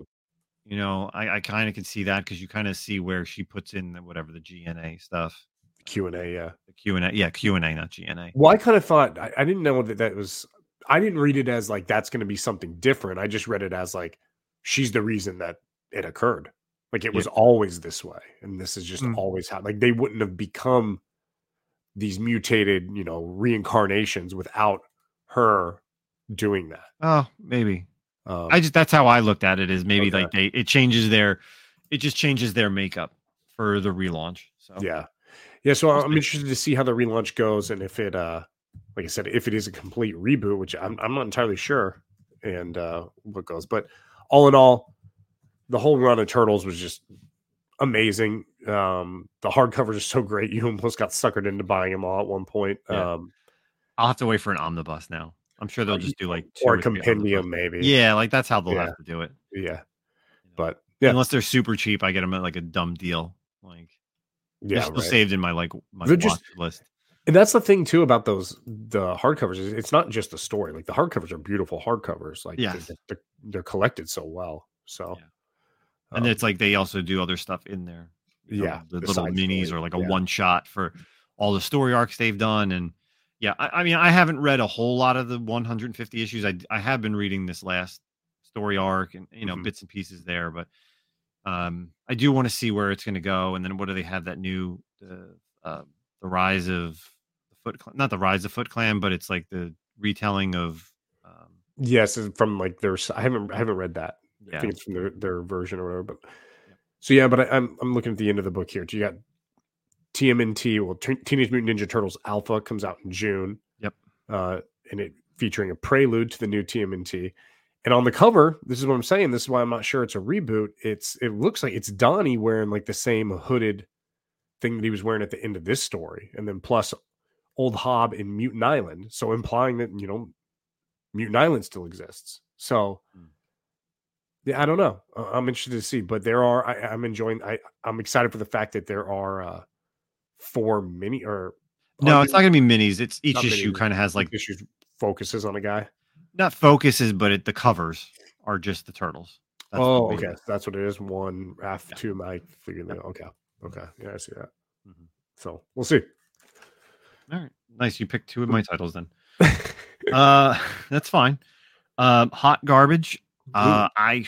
I kind of can see that because you kind of see where she puts in the GNA stuff. Q&A. Yeah. The Q&A. Yeah. Q&A, not GNA. Well, I kind of thought, I didn't know that was, I didn't read it as like, that's going to be something different. I just read it as like, she's the reason that it occurred. Like it was always this way. And this is just always how, like they wouldn't have become these mutated, reincarnations without her doing that. Oh, maybe. That's how I looked at it, is maybe like it just changes their makeup for the relaunch. So yeah. So I'm interested to see how the relaunch goes. And if it, like I said, if it is a complete reboot, which I'm not entirely sure, and what goes, but all in all, the whole run of Turtles was just amazing. The hardcovers are so great. You almost got suckered into buying them all at one point. Yeah. I'll have to wait for an omnibus now. I'm sure they'll just do like 2 or a compendium, maybe. Yeah, like that's how they'll have to do it. Yeah, but unless they're super cheap, I get them at like a dumb deal. Like they're still saved in my watch list. And that's the thing too about the hardcovers is it's not just the story. Like the hardcovers are beautiful hardcovers. Like they're collected so well. So. Yeah. And it's like they also do other stuff in there. The little minis story, or like a one shot for all the story arcs they've done. And I mean, I haven't read a whole lot of the 150 issues. I have been reading this last story arc and, bits and pieces there. But I do want to see where it's going to go. And then what do they have that new, the rise of the Foot Clan, not the rise of Foot Clan, but it's like the retelling of. Yes, from like I haven't read that. I think it's from their version or whatever, but So yeah, but I'm looking at the end of the book here. You got TMNT, well, Teenage Mutant Ninja Turtles Alpha comes out in June. Yep. And it featuring a prelude to the new TMNT. And on the cover, this is what I'm saying. This is why I'm not sure it's a reboot. It looks like it's Donnie wearing like the same hooded thing that he was wearing at the end of this story, and then plus Old Hob in Mutant Island. So implying that Mutant Island still exists. So yeah, I don't know. I'm interested to see, but there are. I'm enjoying. I'm excited for the fact that there are 4 mini or no, it's not going to be minis. It's each not issue minis. kind of has like issues focuses on a guy. Not focuses, but the covers are just the turtles. That's okay, that's what it is. 1 after 2. I figured that. Okay, yeah, I see that. Mm-hmm. So we'll see. All right, nice. You picked 2 of my titles then. That's fine. Hot garbage. I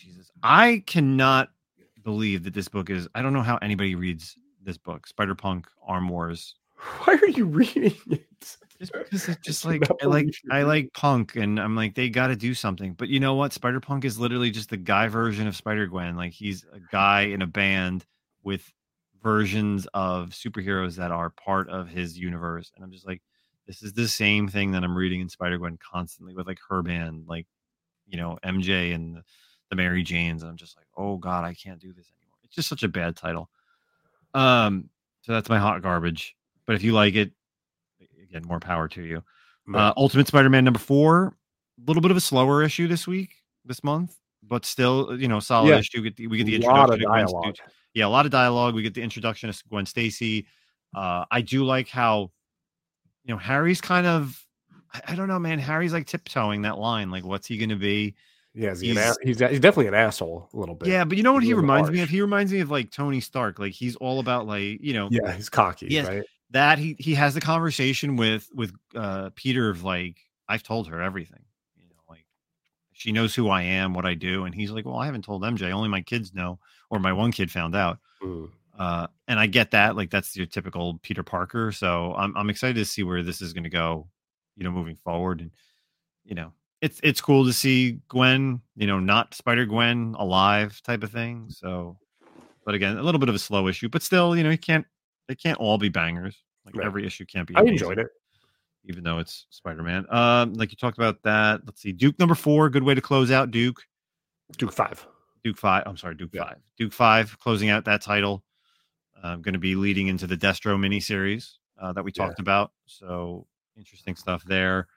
cannot believe that this book is. I don't know how anybody reads this book, Spider-Punk Arm Wars. Why are you reading it? Just because it's just like I like punk, and I'm like, they got to do something. But you know what? Spider-Punk is literally just the guy version of Spider-Gwen. Like, he's a guy in a band with versions of superheroes that are part of his universe, and I'm just like, this is the same thing that I'm reading in Spider-Gwen constantly with like her band, like MJ and the Mary Janes. And I'm just like, oh god, I can't do this anymore. It's just such a bad title. So that's my hot garbage. But if you like it, again, more power to you. Ultimate Spider-Man number 4, a little bit of a slower issue this month, but still, solid issue. We get the introduction to Gwen Stacy. Yeah, a lot of dialogue. We get the introduction of Gwen Stacy. I do like how, Harry's kind of, I don't know, man. Harry's like tiptoeing that line. Like, what's he going to be? Yeah, he's definitely an asshole a little bit. Yeah, but you know what he reminds me of? He reminds me of like Tony Stark. Like, he's all about like, Yeah, he's cocky, yes, right? That he has the conversation with Peter of like, I've told her everything. Like, she knows who I am, what I do, and he's like, well, I haven't told MJ. Only my kids know, or my one kid found out. And I get that. Like, that's your typical Peter Parker. So I'm excited to see where this is going to go, moving forward. And it's cool to see Gwen, not Spider-Gwen alive type of thing. So, but again, a little bit of a slow issue, but still, they can't all be bangers. Like, every issue can't be amazing, I enjoyed it, even though it's Spider-Man. Like you talked about that. Let's see. Duke number 4, good way to close out Duke 5. Duke 5. Duke 5 closing out that title. Going to be leading into the Destro miniseries that we talked about. So interesting stuff there.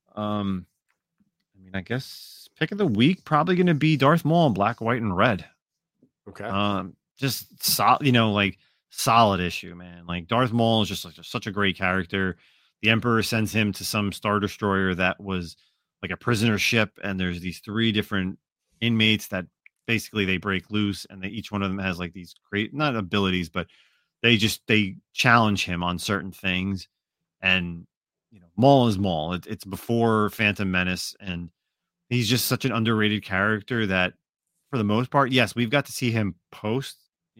I guess pick of the week probably going to be Darth Maul in Black, White, and Red. Okay. Just solid, solid issue, man. Like, Darth Maul is just like such a great character. The Emperor sends him to some Star Destroyer that was like a prisoner ship, and there's these 3 different inmates that basically they break loose, and each one of them has like these great, not abilities, but they challenge him on certain things. And Maul is Maul. It's before Phantom Menace, and he's just such an underrated character that, for the most part, yes, we've got to see him post,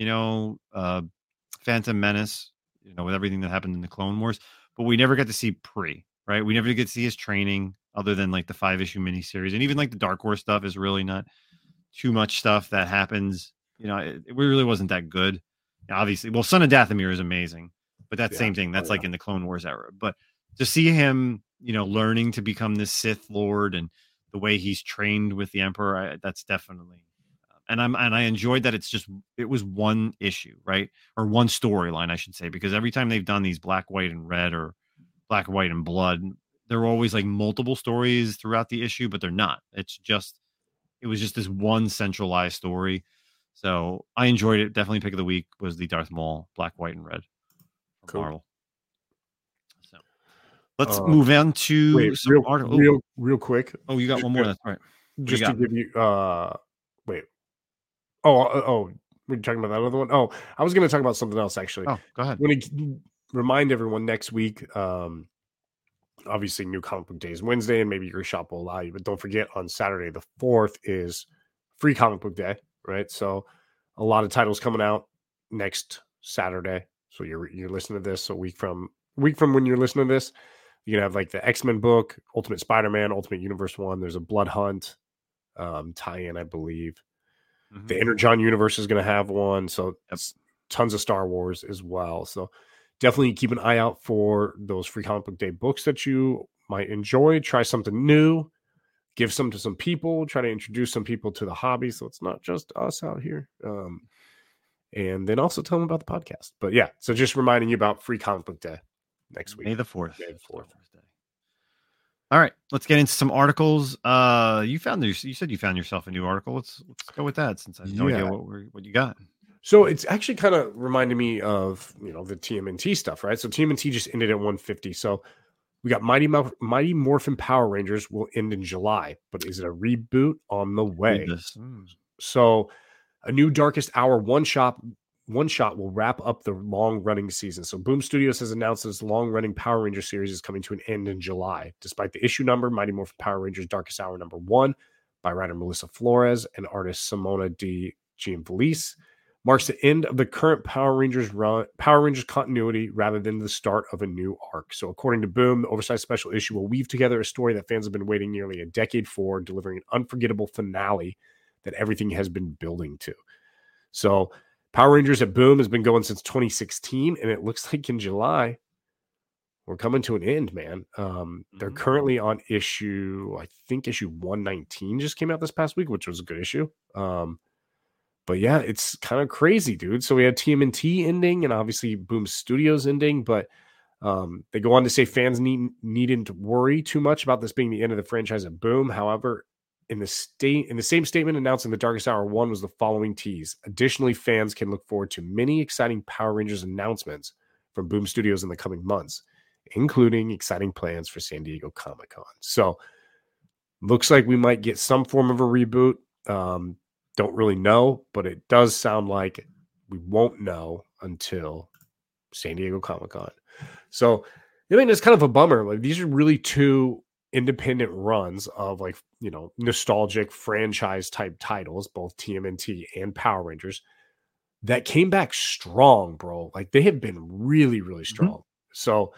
Phantom Menace, with everything that happened in the Clone Wars, but we never got to see pre, right? We never get to see his training other than like the 5-issue miniseries, and even like the Dark Horse stuff is really not too much stuff that happens. It really wasn't that good. Obviously, well, Son of Dathomir is amazing, but that's same thing. That's like in the Clone Wars era. But to see him, learning to become this Sith Lord, and the way he's trained with the Emperor, that's definitely. And I enjoyed that it was one issue, right? Or one storyline, I should say, because every time they've done these Black, White, and Red, or Black, White, and Blood, they're always like multiple stories throughout the issue, but they're not. It was just this one centralized story. So I enjoyed it. Definitely pick of the week was the Darth Maul Black, White, and Red from Marvel. So let's move on to some articles. Real quick. Oh, you got one more. That's right. Just to give you wait. Oh, we're talking about that other one. Oh, I was going to talk about something else actually. Oh, go ahead. I'm going to remind everyone next week. Obviously, New Comic Book Day is Wednesday, and maybe your shop will allow you. But don't forget, on Saturday the 4th is Free Comic Book Day, right? So a lot of titles coming out next Saturday. So you're listening to this a week from when you're listening to this, you can have like the X-Men book, Ultimate Spider-Man, Ultimate Universe 1. There's a Blood Hunt tie-in, I believe. The Energon universe is going to have one. So tons of Star Wars as well. So definitely keep an eye out for those Free Comic Book Day books that you might enjoy. Try something new. Give some to some people. Try to introduce some people to the hobby so it's not just us out here. And then also tell them about the podcast. But yeah, so just reminding you about Free Comic Book Day next week. May the 4th. May the 4th. All right, let's get into some articles. You said you found yourself a new article. Let's go with that since I have no idea what you got. So it's actually kind of reminded me of, the TMNT stuff, right? So TMNT just ended at 150. So we got Mighty Morphin Power Rangers will end in July, but is it a reboot on the way? So a new Darkest Hour one shot will wrap up the long-running season. So Boom Studios has announced this long-running Power Ranger series is coming to an end in July. Despite the issue number, Mighty Morphin Power Rangers Darkest Hour number 1 by writer Melissa Flores and artist Simona D. Gianfelice marks the end of the current Power Rangers continuity rather than the start of a new arc. So according to Boom, the oversized special issue will weave together a story that fans have been waiting nearly a decade for, delivering an unforgettable finale that everything has been building to. So Power Rangers at Boom has been going since 2016, and it looks like in July we're coming to an end, man. They're currently on issue 119 just came out this past week, which was a good issue. But yeah, it's kind of crazy, dude. So we had TMNT ending and obviously Boom Studios ending, but they go on to say fans needn't worry too much about this being the end of the franchise at Boom. However, in the same statement announcing the Darkest Hour 1 was the following tease. Additionally, fans can look forward to many exciting Power Rangers announcements from Boom Studios in the coming months, including exciting plans for San Diego Comic-Con. So looks like we might get some form of a reboot. Don't really know, but it does sound like we won't know until San Diego Comic-Con. So I mean, it's kind of a bummer. Like these are really two independent runs of nostalgic franchise type titles, both TMNT and Power Rangers, that came back strong, bro. Like they have been really, really strong. So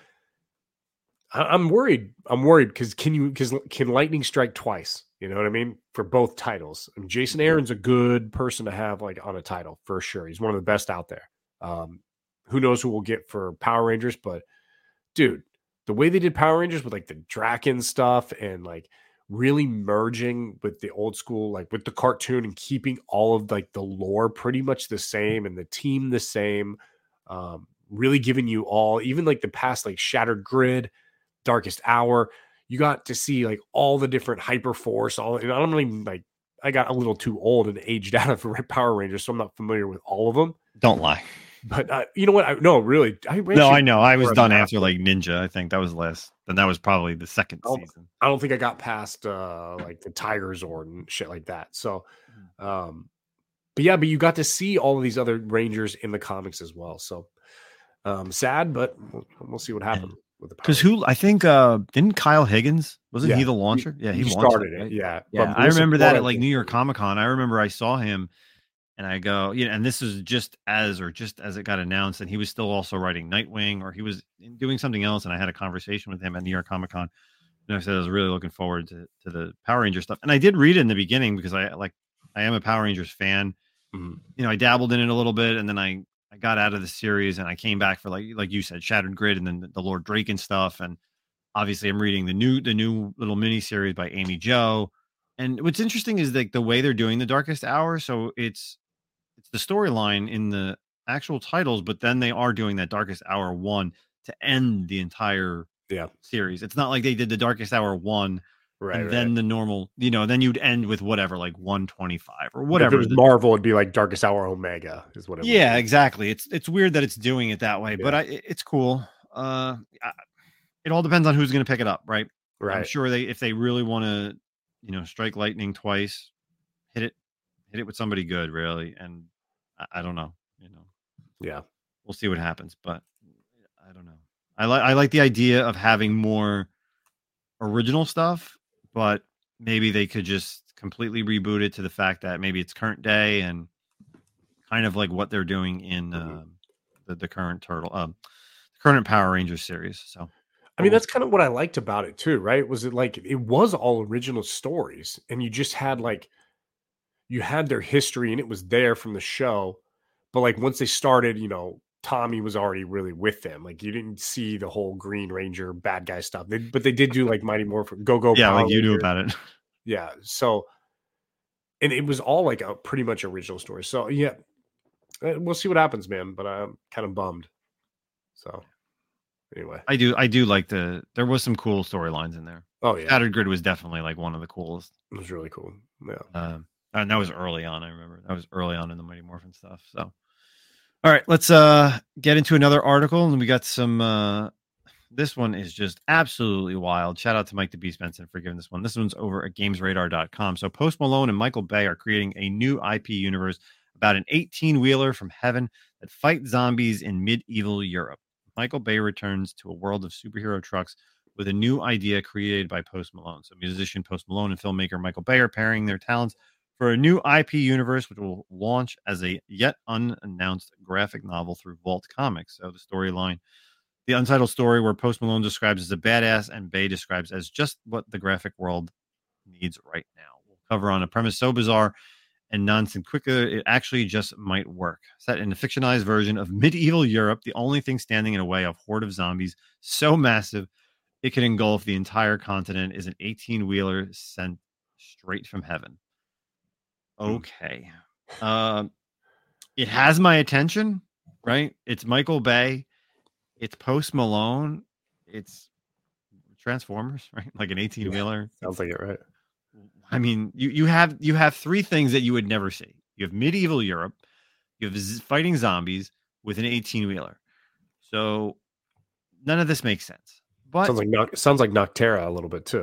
I'm worried. Because can lightning strike twice? You know what I mean? For both titles. I mean, Jason Aaron's a good person to have on a title for sure. He's one of the best out there. Who knows who we'll get for Power Rangers, but dude, the way they did Power Rangers with the Draken stuff and really merging with the old school, with the cartoon and keeping all of the lore pretty much the same and the team the same, really giving you all, even the past Shattered Grid, Darkest Hour, you got to see all the different Hyper Force, and I don't really I got a little too old and aged out of Power Rangers, so I'm not familiar with all of them. Don't lie. But you know what? No, really. I know. I was done after Ninja. I think that was last. Then that was probably the second season. I don't think I got past the Tiger Zord and shit like that. So, but you got to see all of these other Rangers in the comics as well. So, sad, but we'll see what happens with the. Because I think didn't Kyle Higgins wasn't he the launcher? He started it. Right? Yeah. I remember that at New York Comic Con. I remember I saw him. And I go, and this is just as it got announced, and he was still also writing Nightwing, or he was doing something else. And I had a conversation with him at New York Comic Con, and I said I was really looking forward to the Power Ranger stuff. And I did read it in the beginning because I am a Power Rangers fan. I dabbled in it a little bit, and then I got out of the series, and I came back for like you said, Shattered Grid, and then the Lord Draken stuff. And obviously, I'm reading the new little mini series by Amy Jo. And what's interesting is the way they're doing the Darkest Hour. So it's the storyline in the actual titles, but then they are doing that Darkest Hour 1 to end the entire series. It's not like they did the Darkest Hour 1 then the normal, then you'd end with whatever, 125 or whatever. If it was Marvel, it'd be Darkest Hour Omega is what it was. Yeah, exactly. It's weird that it's doing it that way, but it's cool. It all depends on who's going to pick it up, right? I'm sure if they really want to, strike lightning twice, hit it with somebody good, really. And I don't know, Yeah, we'll see what happens, but I don't know. I like the idea of having more original stuff, but maybe they could just completely reboot it to the fact that maybe it's current day and kind of like what they're doing in the current current Power Rangers series. So, I mean, that's kind of what I liked about it too, right? Was it was all original stories, and you just had you had their history and it was there from the show. But like once they started, Tommy was already really with them. Like you didn't see the whole Green Ranger bad guy stuff. But they did do like Mighty Morphin Go. Yeah, Power like you knew Ranger. about it. Yeah. So, and it was all like a pretty much original story. So yeah, we'll see what happens, man. But I'm kind of bummed. So anyway, I do like there was some cool storylines in there. Oh yeah, Shattered Grid was definitely like one of the coolest. It was really cool. Yeah. And that was early on. I remember that was early on in the Mighty Morphin stuff. So, all right, let's get into another article, and we got some. This one is just absolutely wild. Shout out to Mike the Beast Benson for giving this one. This one's over at GamesRadar.com. So Post Malone and Michael Bay are creating a new IP universe about an 18-wheeler from heaven that fights zombies in medieval Europe. Michael Bay returns to a world of superhero trucks with a new idea created by Post Malone. So musician Post Malone and filmmaker Michael Bay are pairing their talents for a new IP universe, which will launch as a yet unannounced graphic novel through Vault Comics. So the storyline, the untitled story where Post Malone describes as a badass and Bay describes as just what the graphic world needs right now. We'll cover on a premise so bizarre and nonsense quicker, it actually just might work. Set in a fictionalized version of medieval Europe, the only thing standing in the way of horde of zombies so massive it could engulf the entire continent is an 18-wheeler sent straight from heaven. Okay. It has my attention, right? It's Michael Bay. It's Post Malone. It's Transformers, right? Like an 18-wheeler. Sounds like it, right? I mean, you have three things that you would never see. You have medieval Europe. You have fighting zombies with an 18-wheeler. So none of this makes sense. But sounds like Noctera a little bit too,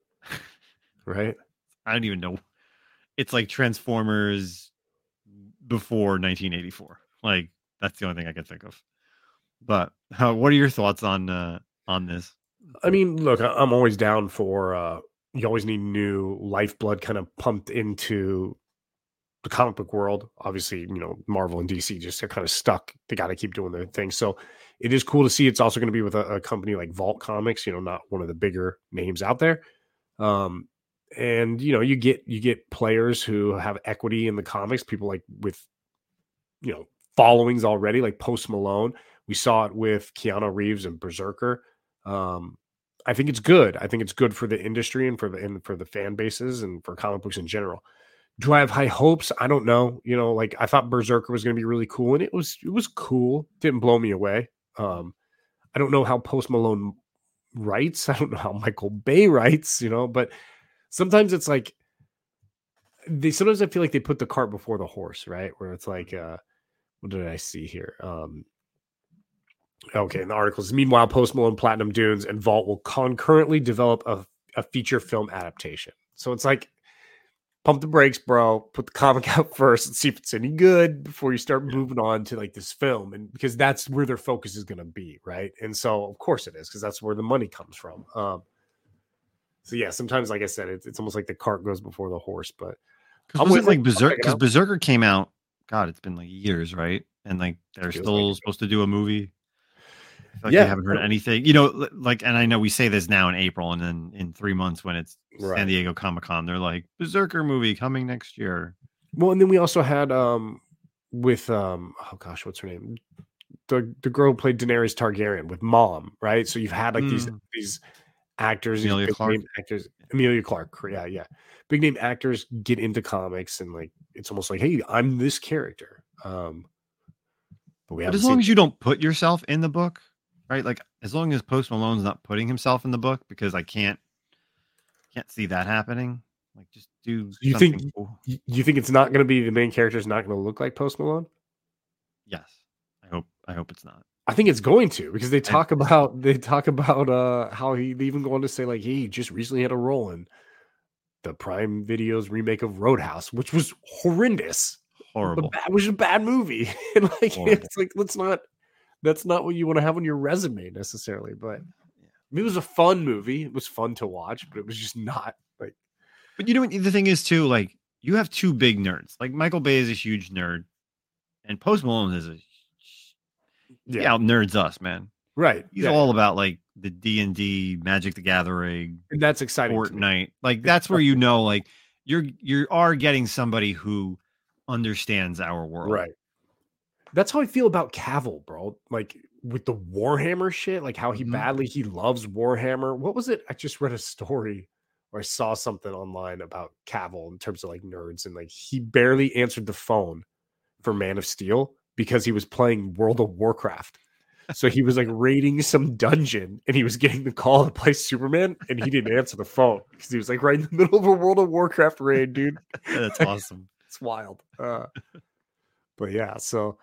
right? I don't even know. It's like Transformers before 1984. Like that's the only thing I can think of. But what are your thoughts on this? I mean, look, I'm always down for. You always need new lifeblood kind of pumped into the comic book world. Obviously, Marvel and DC just are kind of stuck. They got to keep doing their thing. So it is cool to see. It's also going to be with a company like Vault Comics. Not one of the bigger names out there. And you get players who have equity in the comics, people like with followings already, like Post Malone. We saw it with Keanu Reeves and Berserker. I think it's good. I think it's good for the industry and for the fan bases and for comic books in general. Do I have high hopes? I don't know. Like I thought Berserker was going to be really cool, and it was cool. Didn't blow me away. I don't know how Post Malone writes. I don't know how Michael Bay writes. But sometimes it's like sometimes I feel like they put the cart before the horse, right? Where it's like, what did I see here? Okay, in the articles. Meanwhile, Post Malone, Platinum Dunes, and Vault will concurrently develop a feature film adaptation. So it's like, pump the brakes, bro. Put the comic out first and see if it's any good before you start moving on to like this film. And because that's where their focus is going to be, right? And so, of course it is, because that's where the money comes from. So yeah, sometimes, like I said, it's almost like the cart goes before the horse. But because like Berserker, because Berserker came out, God, it's been like years, right? And like they're still supposed to do a movie. I haven't heard anything, and I know we say this now in April, and then in 3 months when it's San Diego Comic-Con, they're like Berserker movie coming next year. Well, and then we also had with what's her name? The girl who played Daenerys Targaryen with Mom, right? So you've had like these actors, Emilia Clarke. Emilia Clarke, yeah, big name actors get into comics, and like it's almost like, hey, I'm this character. But as long as you don't put yourself in the book. Right, like as long as Post Malone's not putting himself in the book, because I can't see that happening. Like, just do. You think cool. You think it's not going to be the main character is not going to look like Post Malone? Yes, I hope it's not. I think it's going to, because they talk about how they even go on to say like he just recently had a role in the Prime Video's remake of Roadhouse, which was horrendous, horrible, which was a bad movie, and like horrible. It's like that's not what you want to have on your resume necessarily, but it was a fun movie. It was fun to watch, but it was just not like. But the thing is too, like you have two big nerds. Like Michael Bay is a huge nerd, and Post Malone is he out nerds us, man. Right. He's all about like the D&D, Magic the Gathering, and that's exciting. Fortnite, like that's where like you are getting somebody who understands our world. Right. That's how I feel about Cavill, bro. Like with the Warhammer shit, like how he loves Warhammer. What was it? I just read a story or I saw something online about Cavill in terms of like nerds, and like he barely answered the phone for Man of Steel because he was playing World of Warcraft. So he was like raiding some dungeon and he was getting the call to play Superman and he didn't answer the phone because he was like right in the middle of a World of Warcraft raid, dude. That's awesome. It's wild. But yeah, so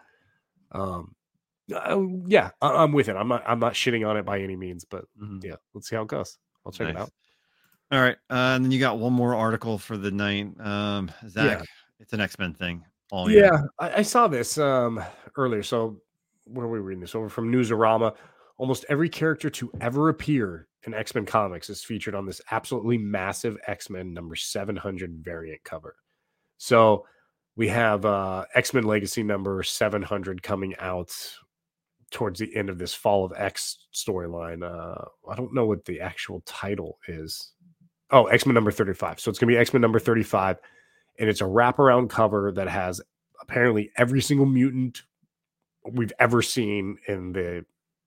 yeah, I'm with it. I'm not shitting on it by any means, but yeah, let's see how it goes. I'll check it out. All right. And then you got one more article for the night. Zach, it's an X-Men thing. I saw this earlier. So where are we reading this? Over from Newsarama. Almost every character to ever appear in X-Men comics is featured on this absolutely massive X-Men number 700 variant cover. So we have X-Men Legacy number 700 coming out towards the end of this Fall of X storyline. I don't know what the actual title is. Oh, X-Men number 35. So it's going to be X-Men number 35. And it's a wraparound cover that has apparently every single mutant we've ever seen in the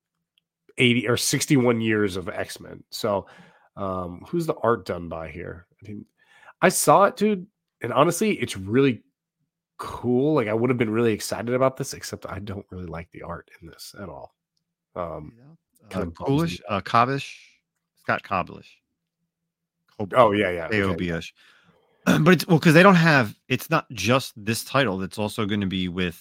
80 or 61 years of X-Men. So who's the art done by here? I saw it, dude. And honestly, it's really cool. Like I would have been really excited about this, except I don't really like the art in this at all. Coolish, Cobbish, Scott Cobblish. Oh yeah. AOB-ish. But it's because they don't have. It's not just this title. It's also going to be with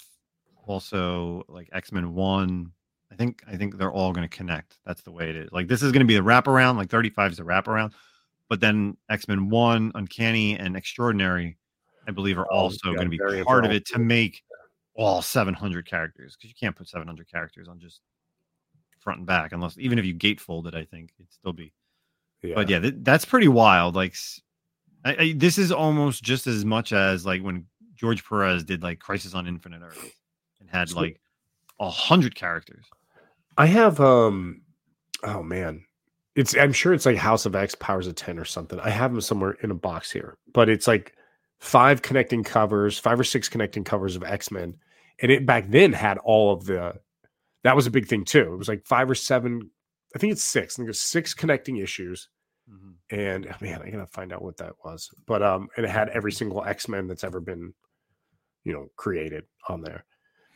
also like X-Men 1. I think they're all going to connect. That's the way it is. Like this is going to be the wraparound. Like 35 is a wraparound, but then X-Men 1, Uncanny, and Extraordinary, I believe, are also going to be part of it to make all 700 characters, because you can't put 700 characters on just front and back, unless even if you gatefold it, I think it'd still be. Yeah. But yeah, that's pretty wild. Like, this is almost just as much as like when George Perez did like Crisis on Infinite Earths and had like 100 characters. I have oh man, I'm sure it's like House of X, Powers of 10 or something. I have them somewhere in a box here, but it's like 5 or 6 connecting covers of X-Men, and it back then had all of the. That was a big thing too. It was like 5 or 7. I think it's 6. I think it's 6 connecting issues. And man, I gotta find out what that was. But and it had every single X-Men that's ever been, created on there.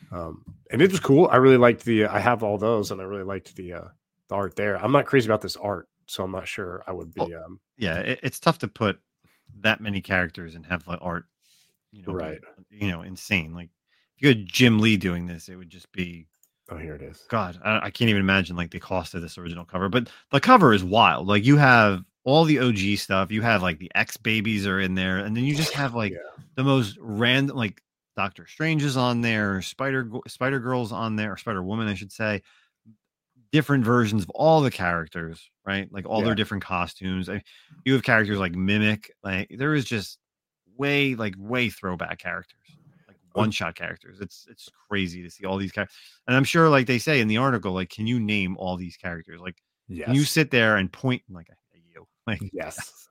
And it was cool. I really liked I have all those, and I really liked the art there. I'm not crazy about this art, so I'm not sure I would be. It's tough to put that many characters and have the art, right? Insane. Like if you had Jim Lee doing this, it would just be. Oh, here it is. God, I can't even imagine like the cost of this original cover, but the cover is wild. Like you have all the OG stuff. You have like the X babies are in there, and then you just have like the most random, like Doctor Strange is on there, Spider Girl's on there, or Spider Woman, I should say. Different versions of all the characters, right? Like all their different costumes. You have characters like Mimic. Like there is just way throwback characters. One-shot characters. It's crazy to see all these characters, and I'm sure, like they say in the article, like, can you name all these characters? Like, can you sit there and point like you? Like, yes.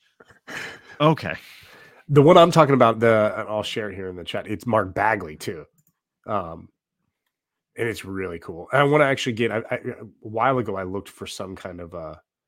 Okay. The one I'm talking about, I'll share it here in the chat. It's Mark Bagley too, and it's really cool. And I want to actually get. A while ago, I looked for some kind of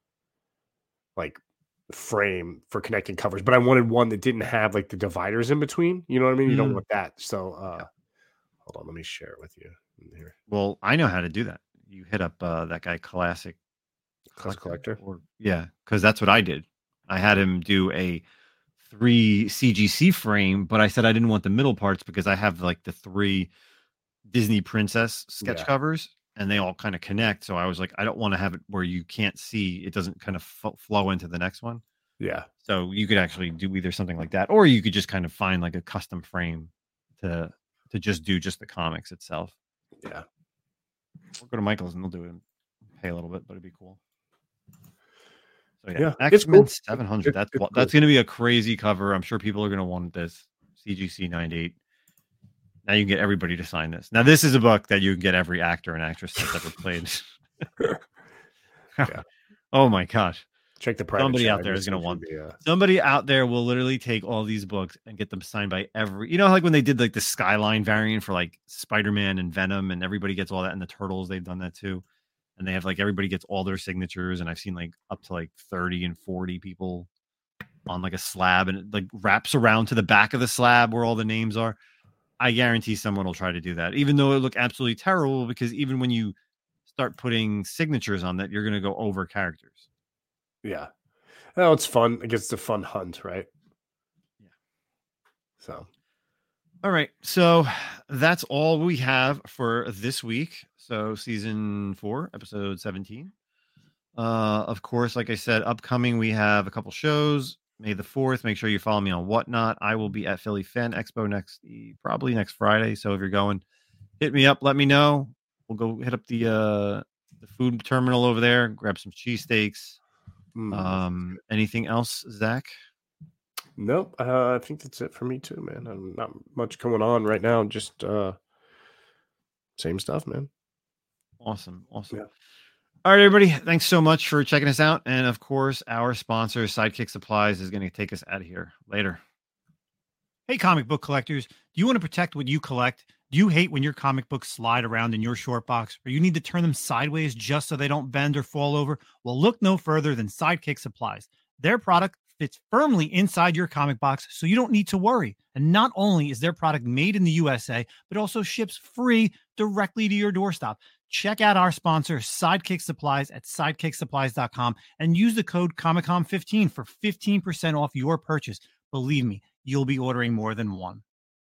like frame for connecting covers, but I wanted one that didn't have like the dividers in between. You know what I mean? You don't want that. So hold on, let me share it with you here. Well, I know how to do that. You hit up that guy Classic Collector, because that's what I did. I had him do a 3 CGC frame, but I said I didn't want the middle parts because I have like the 3 Disney princess sketch covers, and they all kind of connect. So I was like, I don't want to have it where you can't see, it doesn't kind of flow into the next one. Yeah. So you could actually do either something like that, or you could just kind of find like a custom frame to just do just the comics itself. Yeah. We'll go to Michael's and they'll do it and pay a little bit, but it'd be cool. So yeah, X-Men cool. 700. That's going to be a crazy cover. I'm sure people are going to want this. CGC 98. Now you can get everybody to sign this. Now this is a book that you can get every actor and actress that's ever played. Oh my gosh. Check the private somebody chat. out there is going to want. Somebody out there will literally take all these books and get them signed by every. You know, like when they did like the Skyline variant for like Spider-Man and Venom, and everybody gets all that, and the Turtles, they've done that too. And they have like everybody gets all their signatures, and I've seen like up to like 30 and 40 people on like a slab, and it like wraps around to the back of the slab where all the names are. I guarantee someone will try to do that, even though it look absolutely terrible, because even when you start putting signatures on that, you're going to go over characters. Yeah. Oh, it's fun. I guess it's a fun hunt, right? Yeah. So. All right. So that's all we have for this week. So season 4, episode 17. Of course, like I said, upcoming, we have a couple shows. May the 4th. Make sure you follow me on Whatnot. I will be at Philly Fan Expo probably next Friday. So if you're going, hit me up. Let me know. We'll go hit up the food terminal over there. Grab some cheesesteaks. Anything else, Zach? Nope. I think that's it for me too, man. I'm not much going on right now. Just same stuff, man. Awesome. Yeah. All right, everybody. Thanks so much for checking us out. And of course, our sponsor, Sidekick Supplies, is going to take us out of here. Later. Hey, comic book collectors. Do you want to protect what you collect? Do you hate when your comic books slide around in your short box, or you need to turn them sideways just so they don't bend or fall over? Well, look no further than Sidekick Supplies. Their product fits firmly inside your comic box, so you don't need to worry. And not only is their product made in the USA, but also ships free directly to your doorstep. Check out our sponsor, Sidekick Supplies, at sidekicksupplies.com and use the code ComicCom15 for 15% off your purchase. Believe me, you'll be ordering more than one.